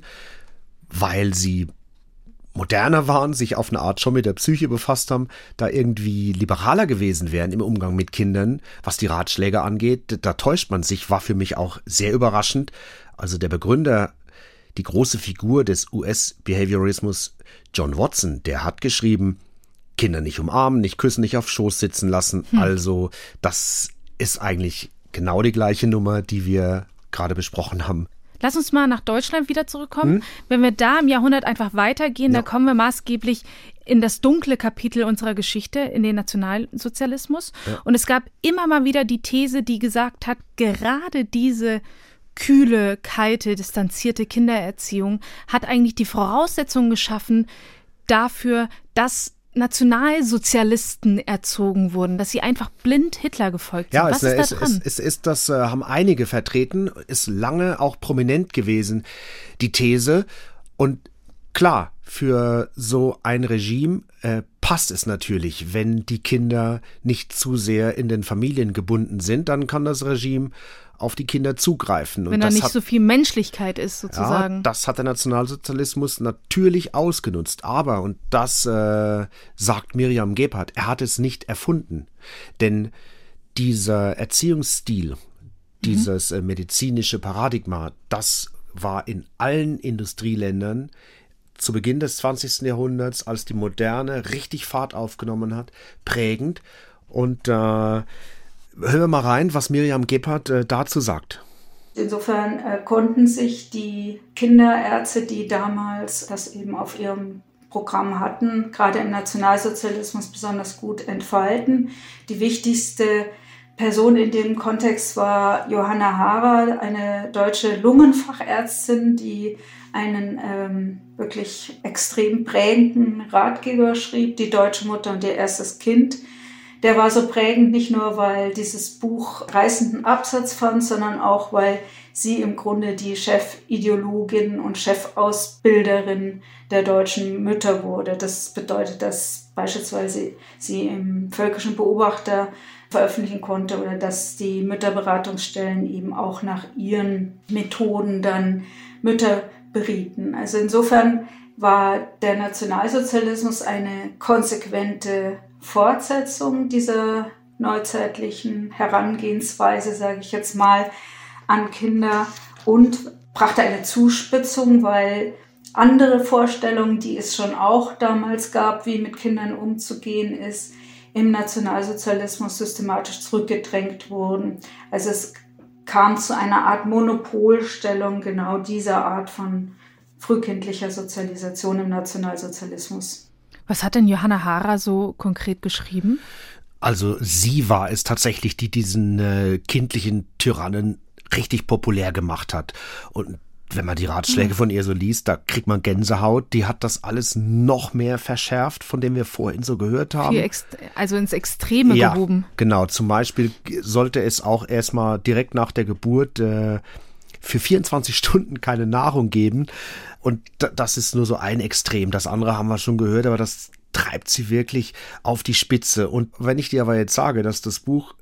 weil sie moderner waren, sich auf eine Art schon mit der Psyche befasst haben, da irgendwie liberaler gewesen wären im Umgang mit Kindern, was die Ratschläge angeht, da täuscht man sich, war für mich auch sehr überraschend. Also der Begründer, die große Figur des U S-Behaviorismus, John Watson, der hat geschrieben, Kinder nicht umarmen, nicht küssen, nicht auf Schoß sitzen lassen. Hm. Also das ist eigentlich genau die gleiche Nummer, die wir gerade besprochen haben. Lass uns mal nach Deutschland wieder zurückkommen. Hm? Wenn wir da im Jahrhundert einfach weitergehen, ja. da kommen wir maßgeblich in das dunkle Kapitel unserer Geschichte, in den Nationalsozialismus. Ja. Und es gab immer mal wieder die These, die gesagt hat, gerade diese kühle, kalte, distanzierte Kindererziehung hat eigentlich die Voraussetzungen geschaffen dafür, dass Nationalsozialisten erzogen wurden, dass sie einfach blind Hitler gefolgt sind. Ja, Was es, ist da dran? Es, es, es ist, das äh, haben einige vertreten, ist lange auch prominent gewesen, die These. Und klar, für so ein Regime äh, passt es natürlich, wenn die Kinder nicht zu sehr in den Familien gebunden sind, dann kann das Regime auf die Kinder zugreifen. Wenn und da das nicht hat, so viel Menschlichkeit ist, sozusagen. Ja, das hat der Nationalsozialismus natürlich ausgenutzt. Aber, und das äh, sagt Miriam Gebhardt, er hat es nicht erfunden. Denn dieser Erziehungsstil, dieses mhm. äh, medizinische Paradigma, das war in allen Industrieländern zu Beginn des zwanzigsten Jahrhunderts, als die Moderne richtig Fahrt aufgenommen hat, prägend. Und äh, hören wir mal rein, was Miriam Gebhardt äh, dazu sagt. Insofern äh, konnten sich die Kinderärzte, die damals das eben auf ihrem Programm hatten, gerade im Nationalsozialismus besonders gut entfalten. Die wichtigste Person in dem Kontext war Johanna Haarer, eine deutsche Lungenfachärztin, die einen ähm, wirklich extrem prägenden Ratgeber schrieb, Die deutsche Mutter und ihr erstes Kind. Der war so prägend nicht nur, weil dieses Buch reißenden Absatz fand, sondern auch, weil sie im Grunde die Chefideologin und Chefausbilderin der deutschen Mütter wurde. Das bedeutet, dass beispielsweise sie im Völkischen Beobachter veröffentlichen konnte oder dass die Mütterberatungsstellen eben auch nach ihren Methoden dann Mütter berieten. Also insofern war der Nationalsozialismus eine konsequente Fortsetzung dieser neuzeitlichen Herangehensweise, sage ich jetzt mal, an Kinder und brachte eine Zuspitzung, weil andere Vorstellungen, die es schon auch damals gab, wie mit Kindern umzugehen ist, im Nationalsozialismus systematisch zurückgedrängt wurden. Also es kam zu einer Art Monopolstellung genau dieser Art von frühkindlicher Sozialisation im Nationalsozialismus. Was hat denn Johanna Haarer so konkret geschrieben? Also sie war es tatsächlich, die diesen äh, kindlichen Tyrannen richtig populär gemacht hat. Und wenn man die Ratschläge mhm. von ihr so liest, da kriegt man Gänsehaut. Die hat das alles noch mehr verschärft, von dem wir vorhin so gehört haben. Ex- also ins Extreme ja, gehoben. Genau, zum Beispiel sollte es auch erstmal direkt nach der Geburt äh, für vierundzwanzig Stunden keine Nahrung geben. Und das ist nur so ein Extrem. Das andere haben wir schon gehört, aber das treibt sie wirklich auf die Spitze. Und wenn ich dir aber jetzt sage, dass das Buch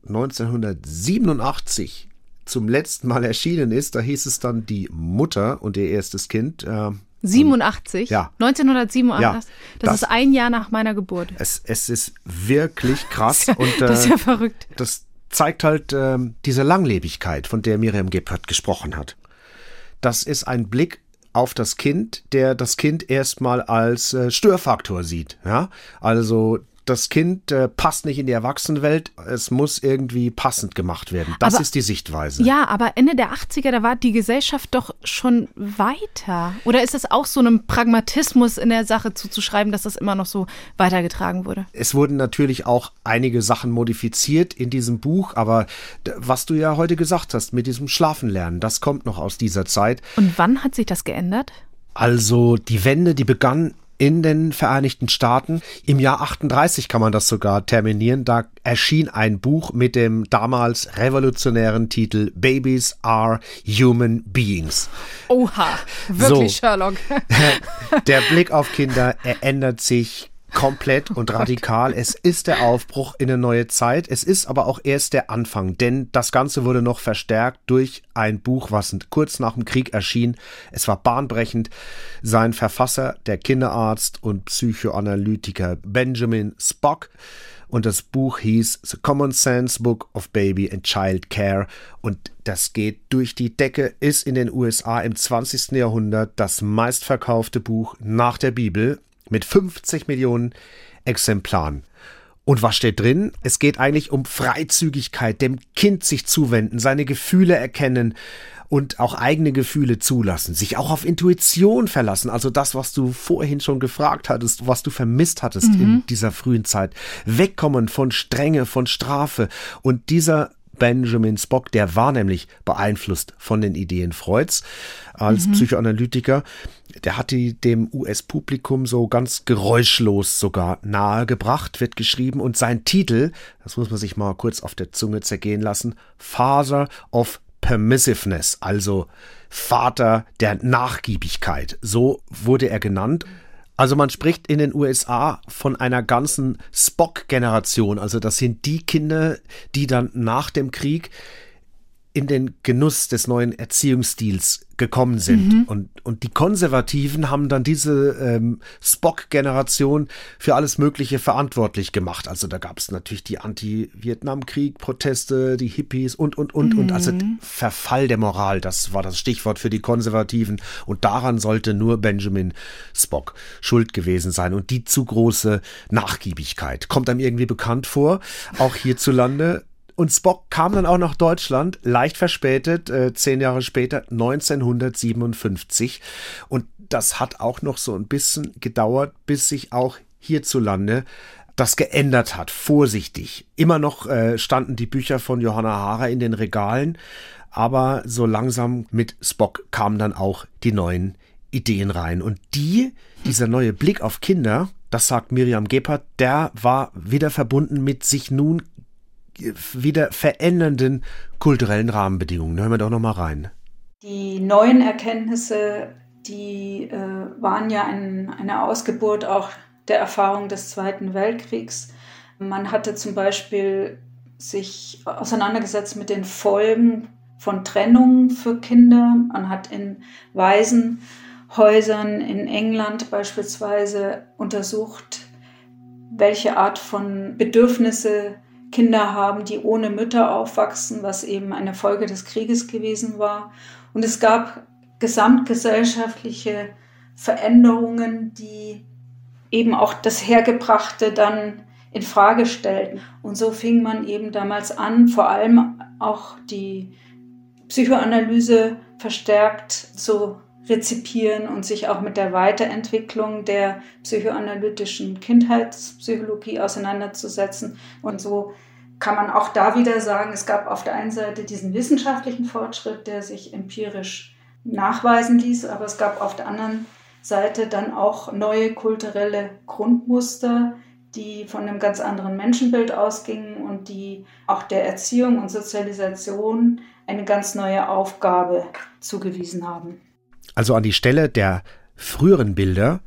neunzehnhundertsiebenundachtzig zum letzten Mal erschienen ist, da hieß es dann Die Mutter und ihr erstes Kind. Äh, siebenundachtzig? Ja. neunzehnhundertsiebenundachtzig? Ja, das, das ist ein Jahr nach meiner Geburt. Es, es ist wirklich krass. Das ist ja, und, äh, das ist ja verrückt. Das zeigt halt äh, diese Langlebigkeit, von der Miriam Gebhardt gesprochen hat. Das ist ein Blick auf das Kind, der das Kind erstmal als äh, Störfaktor sieht. Ja? Also das Kind äh, passt nicht in die Erwachsenenwelt, es muss irgendwie passend gemacht werden. Das aber, ist die Sichtweise. Ja, aber Ende der achtziger, da war die Gesellschaft doch schon weiter. Oder ist das auch so einem Pragmatismus in der Sache zuzuschreiben, dass das immer noch so weitergetragen wurde? Es wurden natürlich auch einige Sachen modifiziert in diesem Buch, aber was du ja heute gesagt hast mit diesem Schlafenlernen, das kommt noch aus dieser Zeit. Und wann hat sich das geändert? Also die Wende, die begann in den Vereinigten Staaten. Im Jahr achtunddreißig kann man das sogar terminieren. Da erschien ein Buch mit dem damals revolutionären Titel Babies are Human Beings. Oha, wirklich so. Sherlock. Der Blick auf Kinder, er ändert sich komplett und radikal. Es ist der Aufbruch in eine neue Zeit. Es ist aber auch erst der Anfang, denn das Ganze wurde noch verstärkt durch ein Buch, was kurz nach dem Krieg erschien. Es war bahnbrechend. Sein Verfasser, der Kinderarzt und Psychoanalytiker Benjamin Spock. Und das Buch hieß The Common Sense Book of Baby and Child Care. Und das geht durch die Decke, ist in den U S A im zwanzigsten Jahrhundert das meistverkaufte Buch nach der Bibel. Mit fünfzig Millionen Exemplaren. Und was steht drin? Es geht eigentlich um Freizügigkeit, dem Kind sich zuwenden, seine Gefühle erkennen und auch eigene Gefühle zulassen, sich auch auf Intuition verlassen, also das, was du vorhin schon gefragt hattest, was du vermisst hattest mhm. in dieser frühen Zeit. Wegkommen von Strenge, von Strafe. Und dieser Benjamin Spock, der war nämlich beeinflusst von den Ideen Freuds als mhm. Psychoanalytiker. Der hat die dem U S-Publikum so ganz geräuschlos sogar nahegebracht, wird geschrieben. Und sein Titel, das muss man sich mal kurz auf der Zunge zergehen lassen, Father of Permissiveness, also Vater der Nachgiebigkeit. So wurde er genannt. Also man spricht in den U S A von einer ganzen Spock-Generation. Also das sind die Kinder, die dann nach dem Krieg in den Genuss des neuen Erziehungsstils gekommen sind. Mhm. Und, und die Konservativen haben dann diese ähm, Spock-Generation für alles Mögliche verantwortlich gemacht. Also da gab es natürlich die Anti-Vietnamkrieg-Proteste, die Hippies und, und, und. Mhm. Und also Verfall der Moral, das war das Stichwort für die Konservativen. Und daran sollte nur Benjamin Spock schuld gewesen sein. Und die zu große Nachgiebigkeit kommt einem irgendwie bekannt vor, auch hierzulande. Und Spock kam dann auch nach Deutschland, leicht verspätet, äh, zehn Jahre später, neunzehnhundertsiebenundfünfzig. Und das hat auch noch so ein bisschen gedauert, bis sich auch hierzulande das geändert hat, vorsichtig. Immer noch äh, standen die Bücher von Johanna Haarer in den Regalen, aber so langsam mit Spock kamen dann auch die neuen Ideen rein. Und die, dieser neue Blick auf Kinder, das sagt Miriam Gebhardt, der war wieder verbunden mit sich nun wieder verändernden kulturellen Rahmenbedingungen. Hören wir doch noch mal rein. Die neuen Erkenntnisse, die äh, waren ja ein, eine Ausgeburt auch der Erfahrung des Zweiten Weltkriegs. Man hatte zum Beispiel sich auseinandergesetzt mit den Folgen von Trennung für Kinder. Man hat in Waisenhäusern in England beispielsweise untersucht, welche Art von Bedürfnisse Kinder haben, die ohne Mütter aufwachsen, was eben eine Folge des Krieges gewesen war. Und es gab gesamtgesellschaftliche Veränderungen, die eben auch das Hergebrachte dann in Frage stellten. Und so fing man eben damals an, vor allem auch die Psychoanalyse verstärkt zu rezipieren und sich auch mit der Weiterentwicklung der psychoanalytischen Kindheitspsychologie auseinanderzusetzen. Und so kann man auch da wieder sagen, es gab auf der einen Seite diesen wissenschaftlichen Fortschritt, der sich empirisch nachweisen ließ, aber es gab auf der anderen Seite dann auch neue kulturelle Grundmuster, die von einem ganz anderen Menschenbild ausgingen und die auch der Erziehung und Sozialisation eine ganz neue Aufgabe zugewiesen haben. Also an die Stelle der früheren Bilder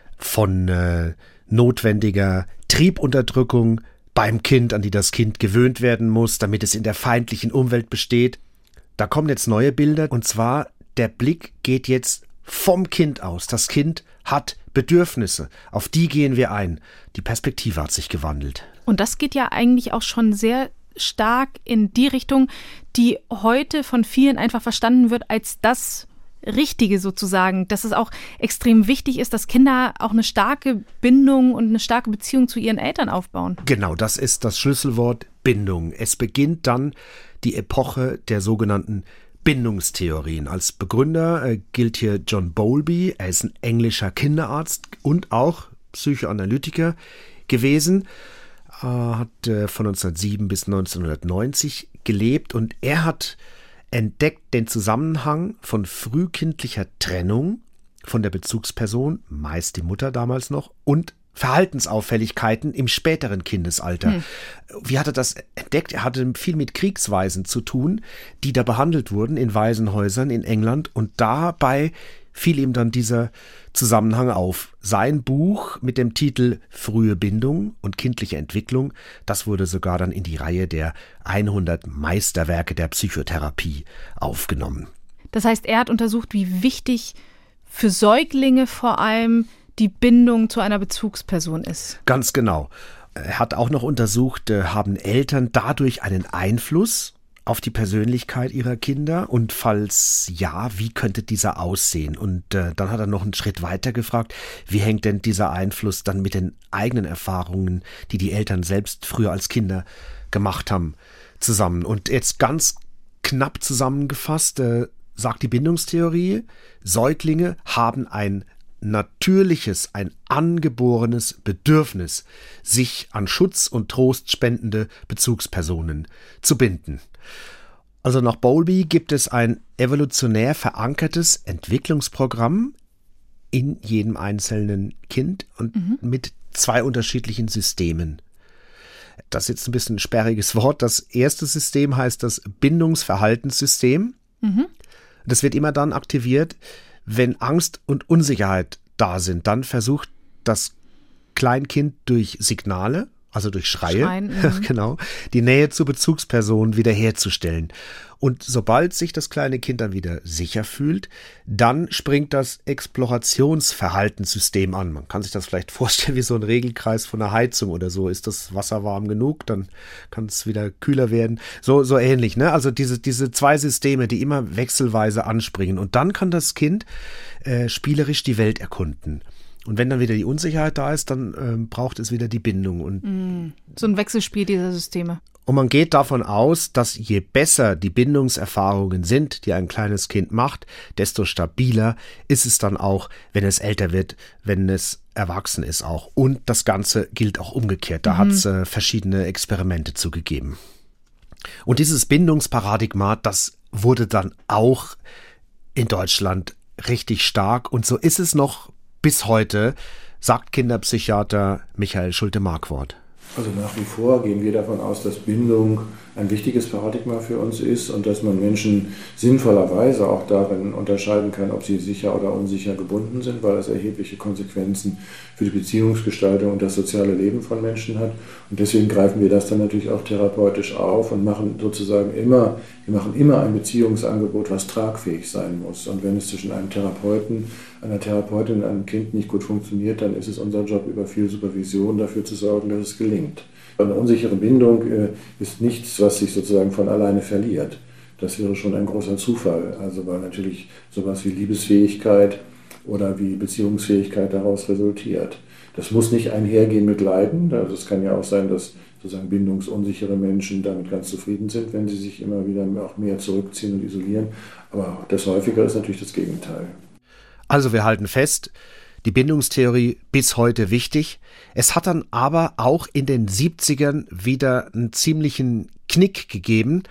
von äh, notwendiger Triebunterdrückung beim Kind, an die das Kind gewöhnt werden muss, damit es in der feindlichen Umwelt besteht, da kommen jetzt neue Bilder. Und zwar, der Blick geht jetzt vom Kind aus. Das Kind hat Bedürfnisse, auf die gehen wir ein. Die Perspektive hat sich gewandelt. Und das geht ja eigentlich auch schon sehr stark in die Richtung, die heute von vielen einfach verstanden wird als das Richtige sozusagen, dass es auch extrem wichtig ist, dass Kinder auch eine starke Bindung und eine starke Beziehung zu ihren Eltern aufbauen. Genau, das ist das Schlüsselwort Bindung. Es beginnt dann die Epoche der sogenannten Bindungstheorien. Als Begründer äh, gilt hier John Bowlby. Er ist ein englischer Kinderarzt und auch Psychoanalytiker gewesen. Äh, hat äh, von neunzehnhundertsieben bis neunzehnhundertneunzig gelebt und er hat entdeckt den Zusammenhang von frühkindlicher Trennung von der Bezugsperson, meist die Mutter damals noch, und Verhaltensauffälligkeiten im späteren Kindesalter. Hm. Wie hat er das entdeckt? Er hatte viel mit Kriegswaisen zu tun, die da behandelt wurden in Waisenhäusern in England, und dabei fiel ihm dann dieser Zusammenhang auf. Sein Buch mit dem Titel Frühe Bindung und kindliche Entwicklung, das wurde sogar dann in die Reihe der hundert Meisterwerke der Psychotherapie aufgenommen. Das heißt, er hat untersucht, wie wichtig für Säuglinge vor allem die Bindung zu einer Bezugsperson ist. Ganz genau. Er hat auch noch untersucht, haben Eltern dadurch einen Einfluss auf die Persönlichkeit ihrer Kinder, und falls ja, wie könnte dieser aussehen? Und äh, dann hat er noch einen Schritt weiter gefragt, wie hängt denn dieser Einfluss dann mit den eigenen Erfahrungen, die die Eltern selbst früher als Kinder gemacht haben, zusammen? Und jetzt ganz knapp zusammengefasst, äh, sagt die Bindungstheorie, Säuglinge haben ein natürliches, ein angeborenes Bedürfnis, sich an Schutz und Trost spendende Bezugspersonen zu binden. Also nach Bowlby gibt es ein evolutionär verankertes Entwicklungsprogramm in jedem einzelnen Kind und mhm. mit zwei unterschiedlichen Systemen. Das ist jetzt ein bisschen ein sperriges Wort. Das erste System heißt das Bindungsverhaltenssystem. Mhm. Das wird immer dann aktiviert, wenn Angst und Unsicherheit da sind. Dann versucht das Kleinkind durch Signale, also durch Schreie, Schreien, genau, die Nähe zur Bezugsperson wiederherzustellen. Und sobald sich das kleine Kind dann wieder sicher fühlt, dann springt das Explorationsverhaltenssystem an. Man kann sich das vielleicht vorstellen wie so ein Regelkreis von einer Heizung oder so. Ist das Wasser warm genug, dann kann es wieder kühler werden. So, so ähnlich, ne? Also diese, diese zwei Systeme, die immer wechselweise anspringen. Und dann kann das Kind äh, spielerisch die Welt erkunden. Und wenn dann wieder die Unsicherheit da ist, dann ähm, braucht es wieder die Bindung. Und mm, so ein Wechselspiel dieser Systeme. Und man geht davon aus, dass je besser die Bindungserfahrungen sind, die ein kleines Kind macht, desto stabiler ist es dann auch, wenn es älter wird, wenn es erwachsen ist auch. Und das Ganze gilt auch umgekehrt. Da mhm. hat es äh, verschiedene Experimente zugegeben. Und dieses Bindungsparadigma, das wurde dann auch in Deutschland richtig stark. Und so ist es noch bis heute, sagt Kinderpsychiater Michael Schulte-Markwort. Also nach wie vor gehen wir davon aus, dass Bindung ein wichtiges Paradigma für uns ist und dass man Menschen sinnvollerweise auch darin unterscheiden kann, ob sie sicher oder unsicher gebunden sind, weil das erhebliche Konsequenzen für die Beziehungsgestaltung und das soziale Leben von Menschen hat. Und deswegen greifen wir das dann natürlich auch therapeutisch auf und machen sozusagen immer, wir machen immer ein Beziehungsangebot, was tragfähig sein muss. Und wenn es zwischen einem Therapeuten, einer Therapeutin und einem Kind nicht gut funktioniert, dann ist es unser Job, über viel Supervision dafür zu sorgen, dass es gelingt. Eine unsichere Bindung äh, ist nichts, was sich sozusagen von alleine verliert. Das wäre schon ein großer Zufall. Also weil natürlich sowas wie Liebesfähigkeit oder wie Beziehungsfähigkeit daraus resultiert. Das muss nicht einhergehen mit Leiden. Also es kann ja auch sein, dass sozusagen bindungsunsichere Menschen damit ganz zufrieden sind, wenn sie sich immer wieder auch mehr zurückziehen und isolieren. Aber das häufiger ist natürlich das Gegenteil. Also wir halten fest, die Bindungstheorie bis heute wichtig. Es hat dann aber auch in den siebzigern wieder einen ziemlichen Knick gegeben.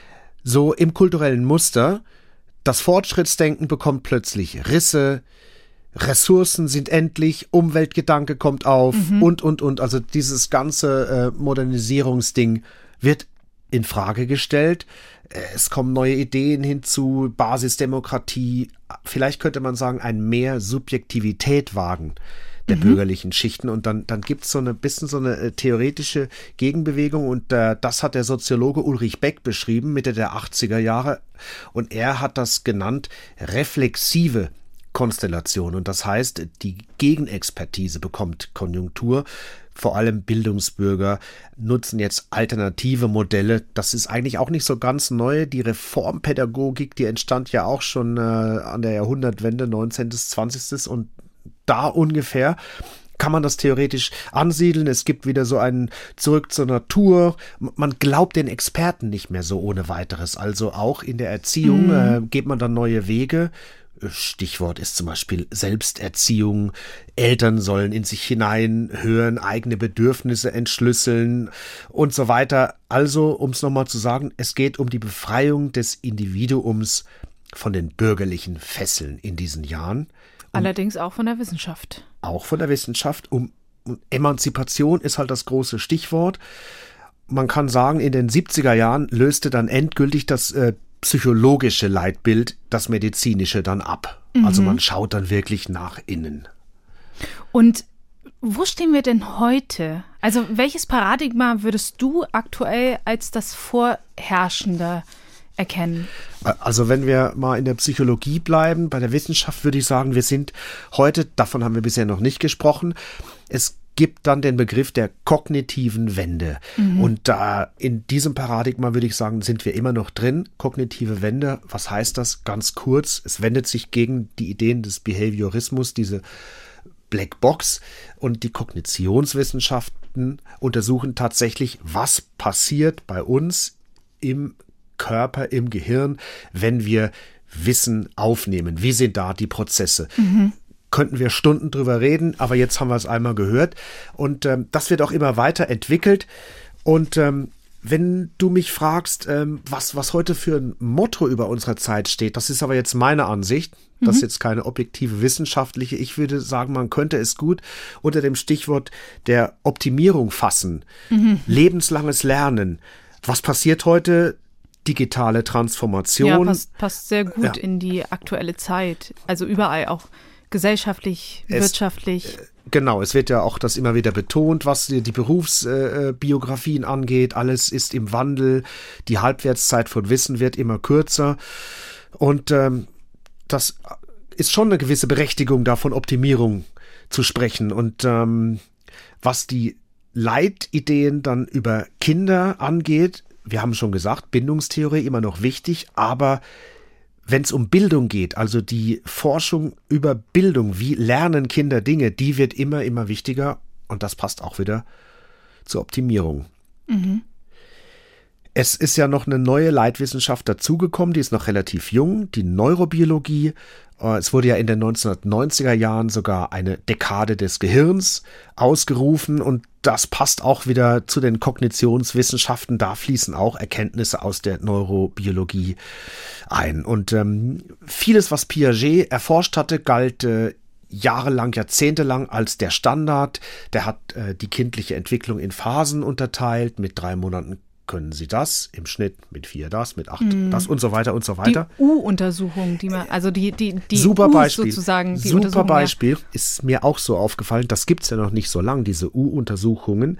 So im kulturellen Muster. Das Fortschrittsdenken bekommt plötzlich Risse, Ressourcen sind endlich, Umweltgedanke kommt auf mhm. und, und, und. Also dieses ganze äh, Modernisierungsding wird in Frage gestellt. Es kommen neue Ideen hinzu, Basisdemokratie, vielleicht könnte man sagen, ein mehr Subjektivität wagen der mhm. bürgerlichen Schichten. Und dann, dann gibt es so ein bisschen so eine äh, theoretische Gegenbewegung und äh, das hat der Soziologe Ulrich Beck beschrieben, Mitte der achtziger Jahre. Und er hat das genannt reflexive Konstellation. Und das heißt, die Gegenexpertise bekommt Konjunktur. Vor allem Bildungsbürger nutzen jetzt alternative Modelle. Das ist eigentlich auch nicht so ganz neu. Die Reformpädagogik, die entstand ja auch schon äh, an der Jahrhundertwende, neunzehnten. zwanzigsten. Und da ungefähr kann man das theoretisch ansiedeln. Es gibt wieder so einen Zurück zur Natur. Man glaubt den Experten nicht mehr so ohne weiteres. Also auch in der Erziehung mhm. äh, geht man dann neue Wege. Stichwort ist zum Beispiel Selbsterziehung. Eltern sollen in sich hineinhören, eigene Bedürfnisse entschlüsseln und so weiter. Also, um es nochmal zu sagen, es geht um die Befreiung des Individuums von den bürgerlichen Fesseln in diesen Jahren. Allerdings auch von der Wissenschaft. Auch von der Wissenschaft. Um, um Emanzipation ist halt das große Stichwort. Man kann sagen, in den siebziger Jahren löste dann endgültig das äh, psychologische Leitbild das medizinische dann ab. Mhm. Also man schaut dann wirklich nach innen. Und wo stehen wir denn heute? Also welches Paradigma würdest du aktuell als das vorherrschende erkennen? Also wenn wir mal in der Psychologie bleiben, bei der Wissenschaft würde ich sagen, wir sind heute, davon haben wir bisher noch nicht gesprochen, es gibt dann den Begriff der kognitiven Wende. Mhm. Und da in diesem Paradigma würde ich sagen, sind wir immer noch drin. Kognitive Wende, was heißt das? Ganz kurz, es wendet sich gegen die Ideen des Behaviorismus, diese Black Box, und die Kognitionswissenschaften untersuchen tatsächlich, was passiert bei uns im Körper, im Gehirn, wenn wir Wissen aufnehmen. Wie sind da die Prozesse? Mhm. Könnten wir Stunden drüber reden, aber jetzt haben wir es einmal gehört. Und ähm, das wird auch immer weiter entwickelt. Und ähm, wenn du mich fragst, ähm, was, was heute für ein Motto über unserer Zeit steht, das ist aber jetzt meine Ansicht, mhm. das ist jetzt keine objektive wissenschaftliche. Ich würde sagen, man könnte es gut unter dem Stichwort der Optimierung fassen. Mhm. Lebenslanges Lernen. Was passiert heute? Digitale Transformation. Ja, passt, passt sehr gut ja. in die aktuelle Zeit. Also überall auch gesellschaftlich, es, wirtschaftlich. Genau, es wird ja auch das immer wieder betont, was die, die Berufsbiografien äh, angeht. Alles ist im Wandel. Die Halbwertszeit von Wissen wird immer kürzer. Und ähm, das ist schon eine gewisse Berechtigung, da von Optimierung zu sprechen. Und ähm, was die Leitideen dann über Kinder angeht, wir haben schon gesagt, Bindungstheorie immer noch wichtig, aber wenn es um Bildung geht, also die Forschung über Bildung, wie lernen Kinder Dinge, die wird immer, immer wichtiger, und das passt auch wieder zur Optimierung. Mhm. Es ist ja noch eine neue Leitwissenschaft dazugekommen, die ist noch relativ jung, die Neurobiologie. Es wurde ja in den neunzehnhundertneunziger Jahren sogar eine Dekade des Gehirns ausgerufen, und das passt auch wieder zu den Kognitionswissenschaften. Da fließen auch Erkenntnisse aus der Neurobiologie ein. Und ähm, vieles, was Piaget erforscht hatte, galt äh, jahrelang, jahrzehntelang als der Standard. Der hat äh, die kindliche Entwicklung in Phasen unterteilt. Mit drei Monaten können sie das, im Schnitt mit vier das, mit acht mm. das und so weiter und so weiter. Die U-Untersuchung, die man, also die, die, die Super U's Beispiel. sozusagen. Die Super Beispiel, ja. Ist mir auch so aufgefallen, das gibt's ja noch nicht so lang, diese U-Untersuchungen.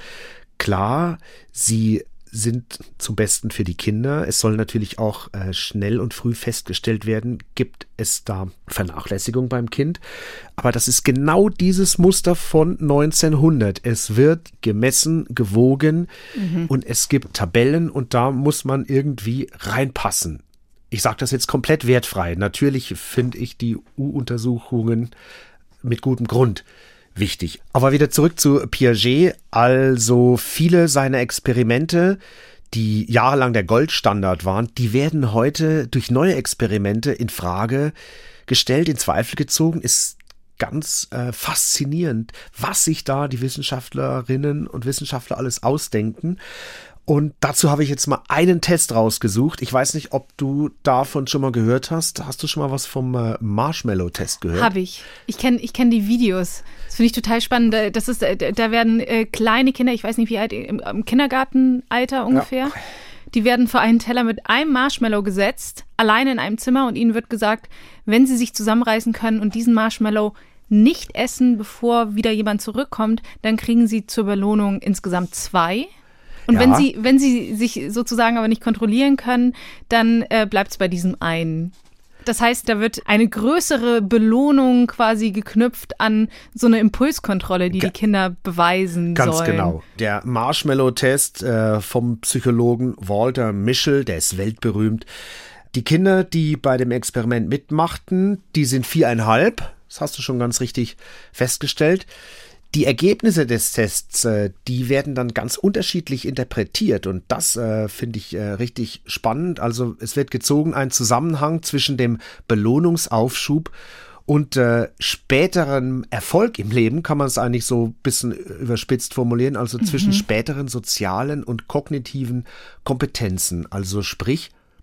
Klar, sie sind zum Besten für die Kinder. Es soll natürlich auch äh, schnell und früh festgestellt werden, gibt es da Vernachlässigung beim Kind. Aber das ist genau dieses Muster von neunzehnhundert. Es wird gemessen, gewogen mhm. und es gibt Tabellen, und da muss man irgendwie reinpassen. Ich sage das jetzt komplett wertfrei. Natürlich finde ich die U-Untersuchungen mit gutem Grund wichtig. Aber wieder zurück zu Piaget. Also viele seiner Experimente, die jahrelang der Goldstandard waren, die werden heute durch neue Experimente in Frage gestellt, in Zweifel gezogen. Ist ganz äh, faszinierend, was sich da die Wissenschaftlerinnen und Wissenschaftler alles ausdenken. Und dazu habe ich jetzt mal einen Test rausgesucht. Ich weiß nicht, ob du davon schon mal gehört hast. Hast du schon mal was vom äh, Marshmallow-Test gehört? Habe ich. Ich kenne ich kenn die Videos. Das finde ich total spannend. Das ist, da werden äh, kleine Kinder, ich weiß nicht wie alt, im, im Kindergartenalter ungefähr, ja. Die werden vor einen Teller mit einem Marshmallow gesetzt, alleine in einem Zimmer, und ihnen wird gesagt, wenn sie sich zusammenreißen können und diesen Marshmallow nicht essen, bevor wieder jemand zurückkommt, dann kriegen sie zur Belohnung insgesamt zwei. Und ja. wenn sie, wenn sie sich sozusagen aber nicht kontrollieren können, dann äh, bleibt es bei diesem einen. Das heißt, da wird eine größere Belohnung quasi geknüpft an so eine Impulskontrolle, die Ga- die Kinder beweisen ganz sollen. Ganz genau. Der Marshmallow-Test äh, vom Psychologen Walter Mischel, der ist weltberühmt. Die Kinder, die bei dem Experiment mitmachten, die sind viereinhalb. Das hast du schon ganz richtig festgestellt. Die Ergebnisse des Tests, äh, die werden dann ganz unterschiedlich interpretiert, und das äh, finde ich äh, richtig spannend. Also es wird gezogen ein Zusammenhang zwischen dem Belohnungsaufschub und äh, späterem Erfolg im Leben, kann man es eigentlich so ein bisschen überspitzt formulieren, also mhm. zwischen späteren sozialen und kognitiven Kompetenzen. Also sprich,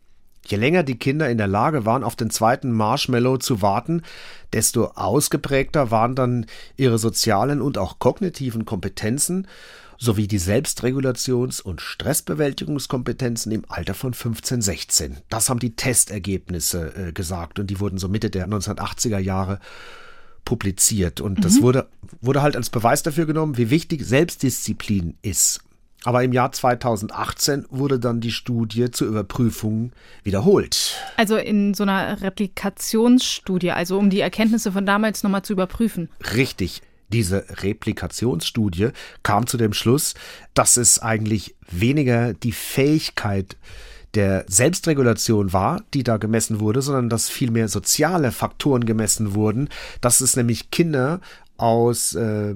Je länger die Kinder in der Lage waren, auf den zweiten Marshmallow zu warten, desto ausgeprägter waren dann ihre sozialen und auch kognitiven Kompetenzen sowie die Selbstregulations- und Stressbewältigungskompetenzen im Alter von fünfzehn, sechzehn. Das haben die Testergebnisse äh, gesagt und die wurden so Mitte der neunzehnhundertachtziger Jahre publiziert. Und mhm. das wurde, wurde halt als Beweis dafür genommen, wie wichtig Selbstdisziplin ist. Aber im Jahr zweitausendachtzehn wurde dann die Studie zur Überprüfung wiederholt. Also in so einer Replikationsstudie, also um die Erkenntnisse von damals nochmal zu überprüfen. Richtig. Diese Replikationsstudie kam zu dem Schluss, dass es eigentlich weniger die Fähigkeit der Selbstregulation war, die da gemessen wurde, sondern dass vielmehr soziale Faktoren gemessen wurden, dass es nämlich Kinder aus äh,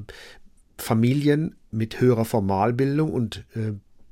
Familien mit höherer Formalbildung und äh,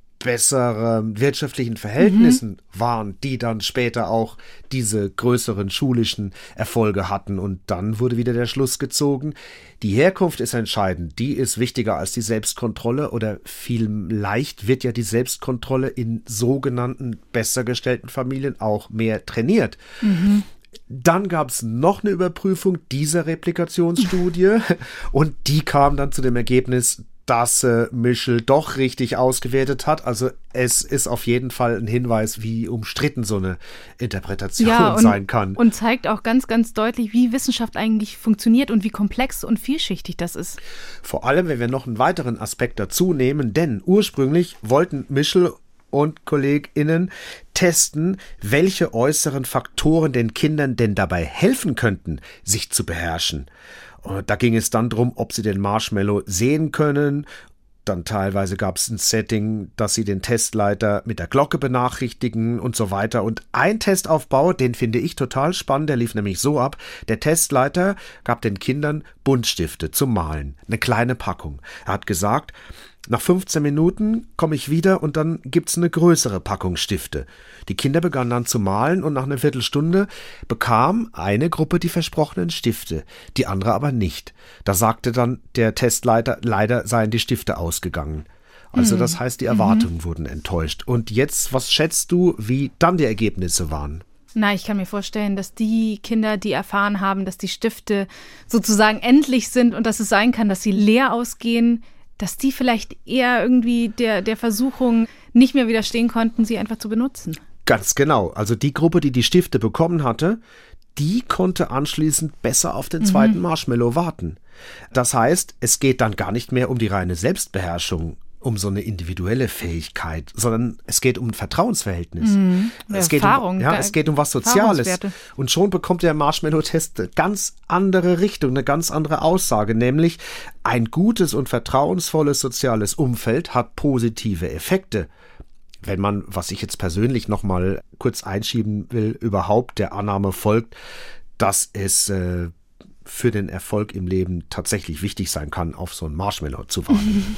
besseren wirtschaftlichen Verhältnissen mhm. waren, die dann später auch diese größeren schulischen Erfolge hatten. Und dann wurde wieder der Schluss gezogen, die Herkunft ist entscheidend, die ist wichtiger als die Selbstkontrolle oder vielleicht wird ja die Selbstkontrolle in sogenannten besser gestellten Familien auch mehr trainiert. Mhm. Dann gab es noch eine Überprüfung dieser Replikationsstudie und die kam dann zu dem Ergebnis, dass äh, Mischel doch richtig ausgewertet hat. Also es ist auf jeden Fall ein Hinweis, wie umstritten so eine Interpretation ja, und, sein kann. Und zeigt auch ganz, ganz deutlich, wie Wissenschaft eigentlich funktioniert und wie komplex und vielschichtig das ist. Vor allem, wenn wir noch einen weiteren Aspekt dazu nehmen, denn ursprünglich wollten Mischel und KollegInnen testen, welche äußeren Faktoren den Kindern denn dabei helfen könnten, sich zu beherrschen. Und da ging es dann darum, ob sie den Marshmallow sehen können. Dann teilweise gab es ein Setting, dass sie den Testleiter mit der Glocke benachrichtigen und so weiter. Und ein Testaufbau, den finde ich total spannend, der lief nämlich so ab. Der Testleiter gab den Kindern Buntstifte zum Malen, eine kleine Packung. Er hat gesagt, nach fünfzehn Minuten komme ich wieder und dann gibt's eine größere Packung Stifte. Die Kinder begannen dann zu malen und nach einer Viertelstunde bekam eine Gruppe die versprochenen Stifte, die andere aber nicht. Da sagte dann der Testleiter, leider seien die Stifte ausgegangen. Also das heißt, die Erwartungen mhm. wurden enttäuscht. Und jetzt, was schätzt du, wie dann die Ergebnisse waren? Na, ich kann mir vorstellen, dass die Kinder, die erfahren haben, dass die Stifte sozusagen endlich sind und dass es sein kann, dass sie leer ausgehen, dass die vielleicht eher irgendwie der, der Versuchung nicht mehr widerstehen konnten, sie einfach zu benutzen. Ganz genau. Also die Gruppe, die die Stifte bekommen hatte, die konnte anschließend besser auf den mhm. zweiten Marshmallow warten. Das heißt, es geht dann gar nicht mehr um die reine Selbstbeherrschung, um so eine individuelle Fähigkeit, sondern es geht um ein Vertrauensverhältnis. Mhm. Es geht Erfahrung. Um, ja, es geht um was Soziales. Und schon bekommt der Marshmallow-Test eine ganz andere Richtung, eine ganz andere Aussage, nämlich ein gutes und vertrauensvolles soziales Umfeld hat positive Effekte. Wenn man, was ich jetzt persönlich noch mal kurz einschieben will, überhaupt der Annahme folgt, dass es äh, für den Erfolg im Leben tatsächlich wichtig sein kann, auf so ein Marshmallow zu warten.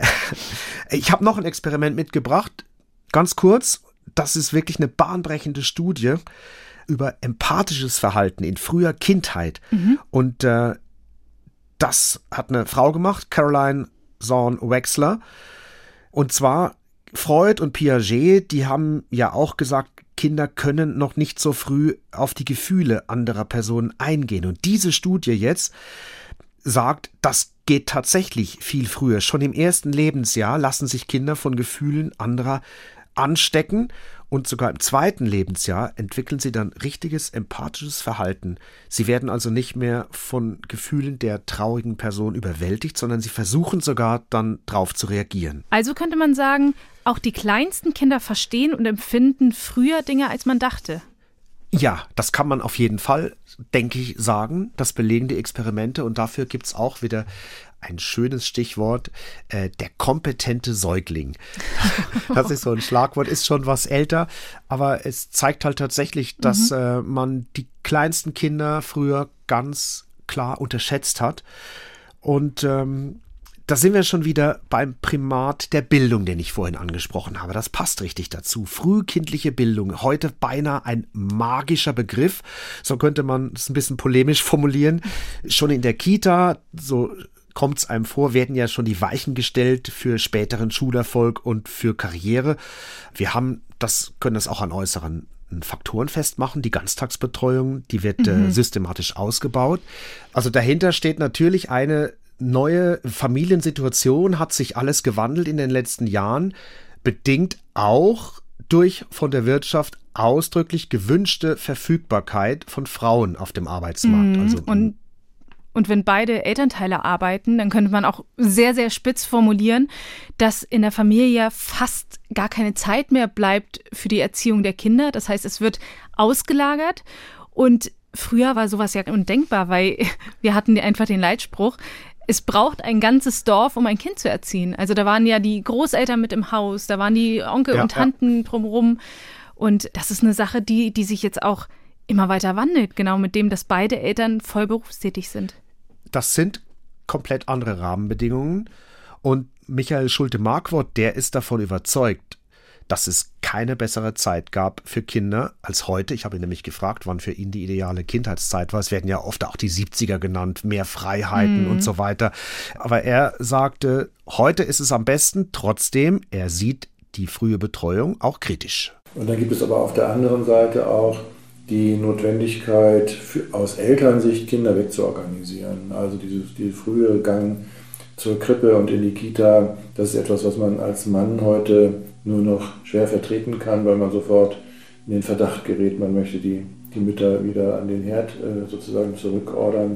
Ich habe noch ein Experiment mitgebracht, ganz kurz. Das ist wirklich eine bahnbrechende Studie über empathisches Verhalten in früher Kindheit. Mhm. Und äh, das hat eine Frau gemacht, Caroline Zorn Wexler. Und zwar Freud und Piaget, die haben ja auch gesagt, Kinder können noch nicht so früh auf die Gefühle anderer Personen eingehen. Und diese Studie jetzt sagt, das geht tatsächlich viel früher. Schon im ersten Lebensjahr lassen sich Kinder von Gefühlen anderer anstecken und sogar im zweiten Lebensjahr entwickeln sie dann richtiges empathisches Verhalten. Sie werden also nicht mehr von Gefühlen der traurigen Person überwältigt, sondern sie versuchen sogar dann drauf zu reagieren. Also könnte man sagen, auch die kleinsten Kinder verstehen und empfinden früher Dinge, als man dachte. Ja, das kann man auf jeden Fall, denke ich, sagen. Das belegen die Experimente und dafür gibt es auch wieder ein schönes Stichwort, äh, der kompetente Säugling. Das ist so ein Schlagwort, ist schon was älter, aber es zeigt halt tatsächlich, dass mhm. äh, man die kleinsten Kinder früher ganz klar unterschätzt hat. Und ähm, da sind wir schon wieder beim Primat der Bildung, den ich vorhin angesprochen habe. Das passt richtig dazu. Frühkindliche Bildung, heute beinahe ein magischer Begriff. So könnte man es ein bisschen polemisch formulieren. Schon in der Kita, so kommt es einem vor, werden ja schon die Weichen gestellt für späteren Schulerfolg und für Karriere. Wir haben, das können das auch an äußeren ein Faktorenfest machen. Die Ganztagsbetreuung, die wird Mhm. äh, systematisch ausgebaut. Also dahinter steht natürlich eine neue Familiensituation, hat sich alles gewandelt in den letzten Jahren, bedingt auch durch von der Wirtschaft ausdrücklich gewünschte Verfügbarkeit von Frauen auf dem Arbeitsmarkt. Mhm. Also, Und Und wenn beide Elternteile arbeiten, dann könnte man auch sehr, sehr spitz formulieren, dass in der Familie fast gar keine Zeit mehr bleibt für die Erziehung der Kinder. Das heißt, es wird ausgelagert. Und früher war sowas ja undenkbar, weil wir hatten einfach den Leitspruch, es braucht ein ganzes Dorf, um ein Kind zu erziehen. Also da waren ja die Großeltern mit im Haus, da waren die Onkel Ja, und Tanten drumherum. Und das ist eine Sache, die, die sich jetzt auch immer weiter wandelt, genau mit dem, dass beide Eltern voll berufstätig sind. Das sind komplett andere Rahmenbedingungen. Und Michael Schulte-Markwort, der ist davon überzeugt, dass es keine bessere Zeit gab für Kinder als heute. Ich habe ihn nämlich gefragt, wann für ihn die ideale Kindheitszeit war. Es werden ja oft auch die siebziger genannt, mehr Freiheiten Mhm. und so weiter. Aber er sagte, heute ist es am besten. Trotzdem, er sieht die frühe Betreuung auch kritisch. Und dann gibt es aber auf der anderen Seite auch die Notwendigkeit, für, aus Elternsicht Kinder wegzuorganisieren. Also dieses, dieser frühe Gang zur Krippe und in die Kita, das ist etwas, was man als Mann heute nur noch schwer vertreten kann, weil man sofort in den Verdacht gerät, man möchte die, die Mütter wieder an den Herd äh, sozusagen zurückordern.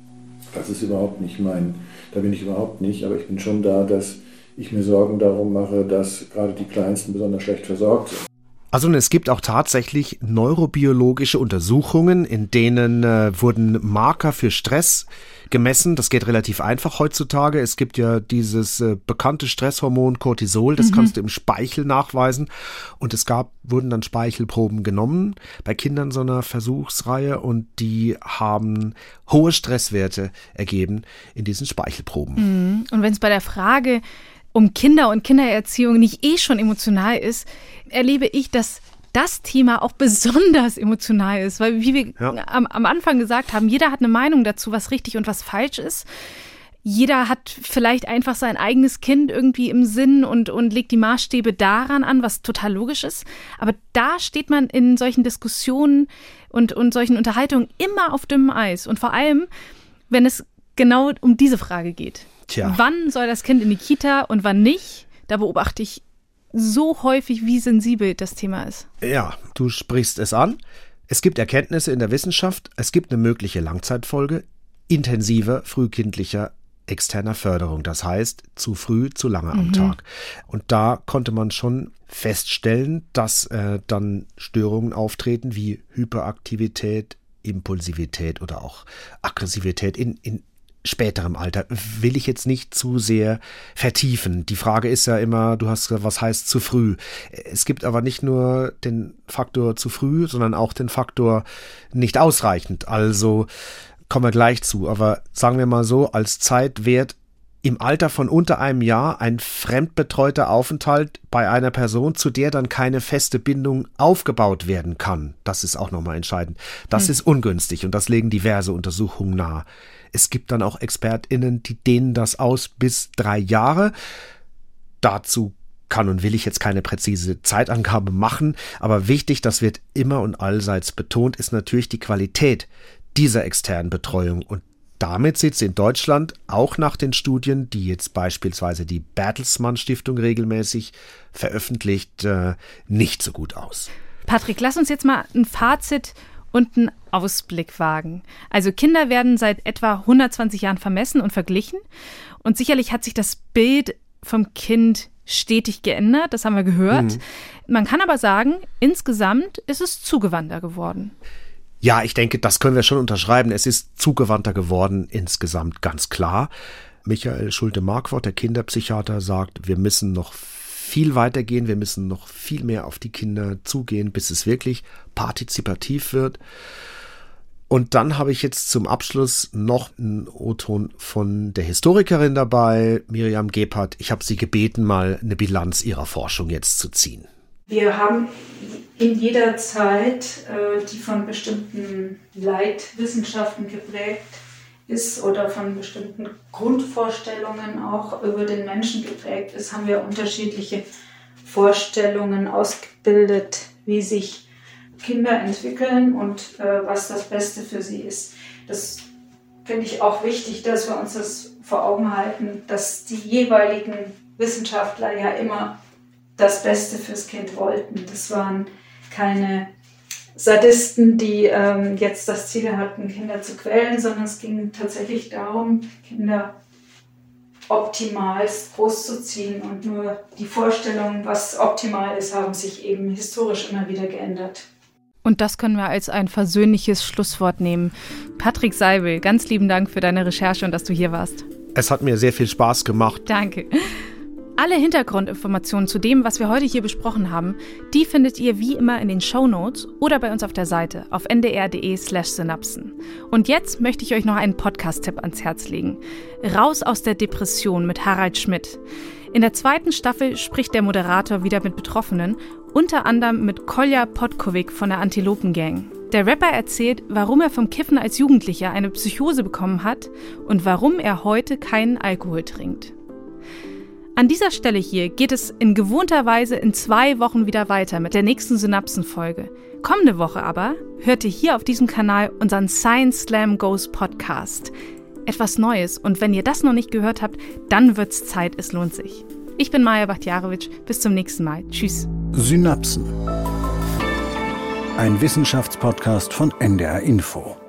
Das ist überhaupt nicht mein, da bin ich überhaupt nicht, aber ich bin schon da, dass ich mir Sorgen darum mache, dass gerade die Kleinsten besonders schlecht versorgt sind. Also und es gibt auch tatsächlich neurobiologische Untersuchungen, in denen äh, wurden Marker für Stress gemessen. Das geht relativ einfach heutzutage. Es gibt ja dieses äh, bekannte Stresshormon Cortisol, das mhm. kannst du im Speichel nachweisen. Und es gab, wurden dann Speichelproben genommen bei Kindern so einer Versuchsreihe und die haben hohe Stresswerte ergeben in diesen Speichelproben. Mhm. Und wenn es bei der Frage um Kinder und Kindererziehung nicht eh schon emotional ist, erlebe ich, dass das Thema auch besonders emotional ist. Weil wie wir ja. am, am Anfang gesagt haben, jeder hat eine Meinung dazu, was richtig und was falsch ist. Jeder hat vielleicht einfach sein eigenes Kind irgendwie im Sinn und, und legt die Maßstäbe daran an, was total logisch ist. Aber da steht man in solchen Diskussionen und, und solchen Unterhaltungen immer auf dünnem Eis. Und vor allem, wenn es genau um diese Frage geht. Tja. Wann soll das Kind in die Kita und wann nicht? Da beobachte ich so häufig, wie sensibel das Thema ist. Ja, du sprichst es an. Es gibt Erkenntnisse in der Wissenschaft. Es gibt eine mögliche Langzeitfolge intensiver frühkindlicher externer Förderung. Das heißt, zu früh, zu lange am mhm. Tag. Und da konnte man schon feststellen, dass äh, dann Störungen auftreten wie Hyperaktivität, Impulsivität oder auch Aggressivität in, in späterem Alter. Will ich jetzt nicht zu sehr vertiefen. Die Frage ist ja immer, du hast gesagt, was heißt zu früh? Es gibt aber nicht nur den Faktor zu früh, sondern auch den Faktor nicht ausreichend. Also kommen wir gleich zu. Aber sagen wir mal so, als Zeitwert im Alter von unter einem Jahr ein fremdbetreuter Aufenthalt bei einer Person, zu der dann keine feste Bindung aufgebaut werden kann. Das ist auch nochmal entscheidend. Das hm. ist ungünstig und das legen diverse Untersuchungen nahe. Es gibt dann auch ExpertInnen, die dehnen das aus bis drei Jahre. Dazu kann und will ich jetzt keine präzise Zeitangabe machen, aber wichtig, das wird immer und allseits betont, ist natürlich die Qualität dieser externen Betreuung. Und damit sieht es in Deutschland auch nach den Studien, die jetzt beispielsweise die Bertelsmann Stiftung regelmäßig veröffentlicht, äh, nicht so gut aus. Patrick, lass uns jetzt mal ein Fazit und einen Ausblick wagen. Also Kinder werden seit etwa hundertzwanzig Jahren vermessen und verglichen. Und sicherlich hat sich das Bild vom Kind stetig geändert, das haben wir gehört. Mhm. Man kann aber sagen, insgesamt ist es zugewandter geworden. Ja, ich denke, das können wir schon unterschreiben. Es ist zugewandter geworden insgesamt, ganz klar. Michael Schulte-Markwort, der Kinderpsychiater, sagt, wir müssen noch viel weitergehen, wir müssen noch viel mehr auf die Kinder zugehen, bis es wirklich partizipativ wird. Und dann habe ich jetzt zum Abschluss noch einen O-Ton von der Historikerin dabei, Miriam Gebhardt. Ich habe sie gebeten, mal eine Bilanz ihrer Forschung jetzt zu ziehen. Wir haben in jeder Zeit, äh, die von bestimmten Leitwissenschaften geprägt ist oder von bestimmten Grundvorstellungen auch über den Menschen geprägt ist, haben wir unterschiedliche Vorstellungen ausgebildet, wie sich Kinder entwickeln und äh, was das Beste für sie ist. Das finde ich auch wichtig, dass wir uns das vor Augen halten, dass die jeweiligen Wissenschaftler ja immer das Beste fürs Kind wollten. Das waren keine Sadisten, die ähm, jetzt das Ziel hatten, Kinder zu quälen, sondern es ging tatsächlich darum, Kinder optimalst großzuziehen. Und nur die Vorstellungen, was optimal ist, haben sich eben historisch immer wieder geändert. Und das können wir als ein versöhnliches Schlusswort nehmen. Patrick Seibel, ganz lieben Dank für deine Recherche und dass du hier warst. Es hat mir sehr viel Spaß gemacht. Danke. Alle Hintergrundinformationen zu dem, was wir heute hier besprochen haben, die findet ihr wie immer in den Shownotes oder bei uns auf der Seite auf ndr.de slash synapsen. Und jetzt möchte ich euch noch einen Podcast-Tipp ans Herz legen. Raus aus der Depression mit Harald Schmidt. In der zweiten Staffel spricht der Moderator wieder mit Betroffenen, unter anderem mit Kolja Podkovic von der Antilopen-Gang. Der Rapper erzählt, warum er vom Kiffen als Jugendlicher eine Psychose bekommen hat und warum er heute keinen Alkohol trinkt. An dieser Stelle hier geht es in gewohnter Weise in zwei Wochen wieder weiter mit der nächsten Synapsen-Folge. Kommende Woche aber hört ihr hier auf diesem Kanal unseren Science Slam Goes Podcast. Etwas Neues, und wenn ihr das noch nicht gehört habt, dann wird's Zeit, es lohnt sich. Ich bin Maja Bachtjarowitsch, bis zum nächsten Mal. Tschüss. Synapsen. Ein Wissenschaftspodcast von N D R Info.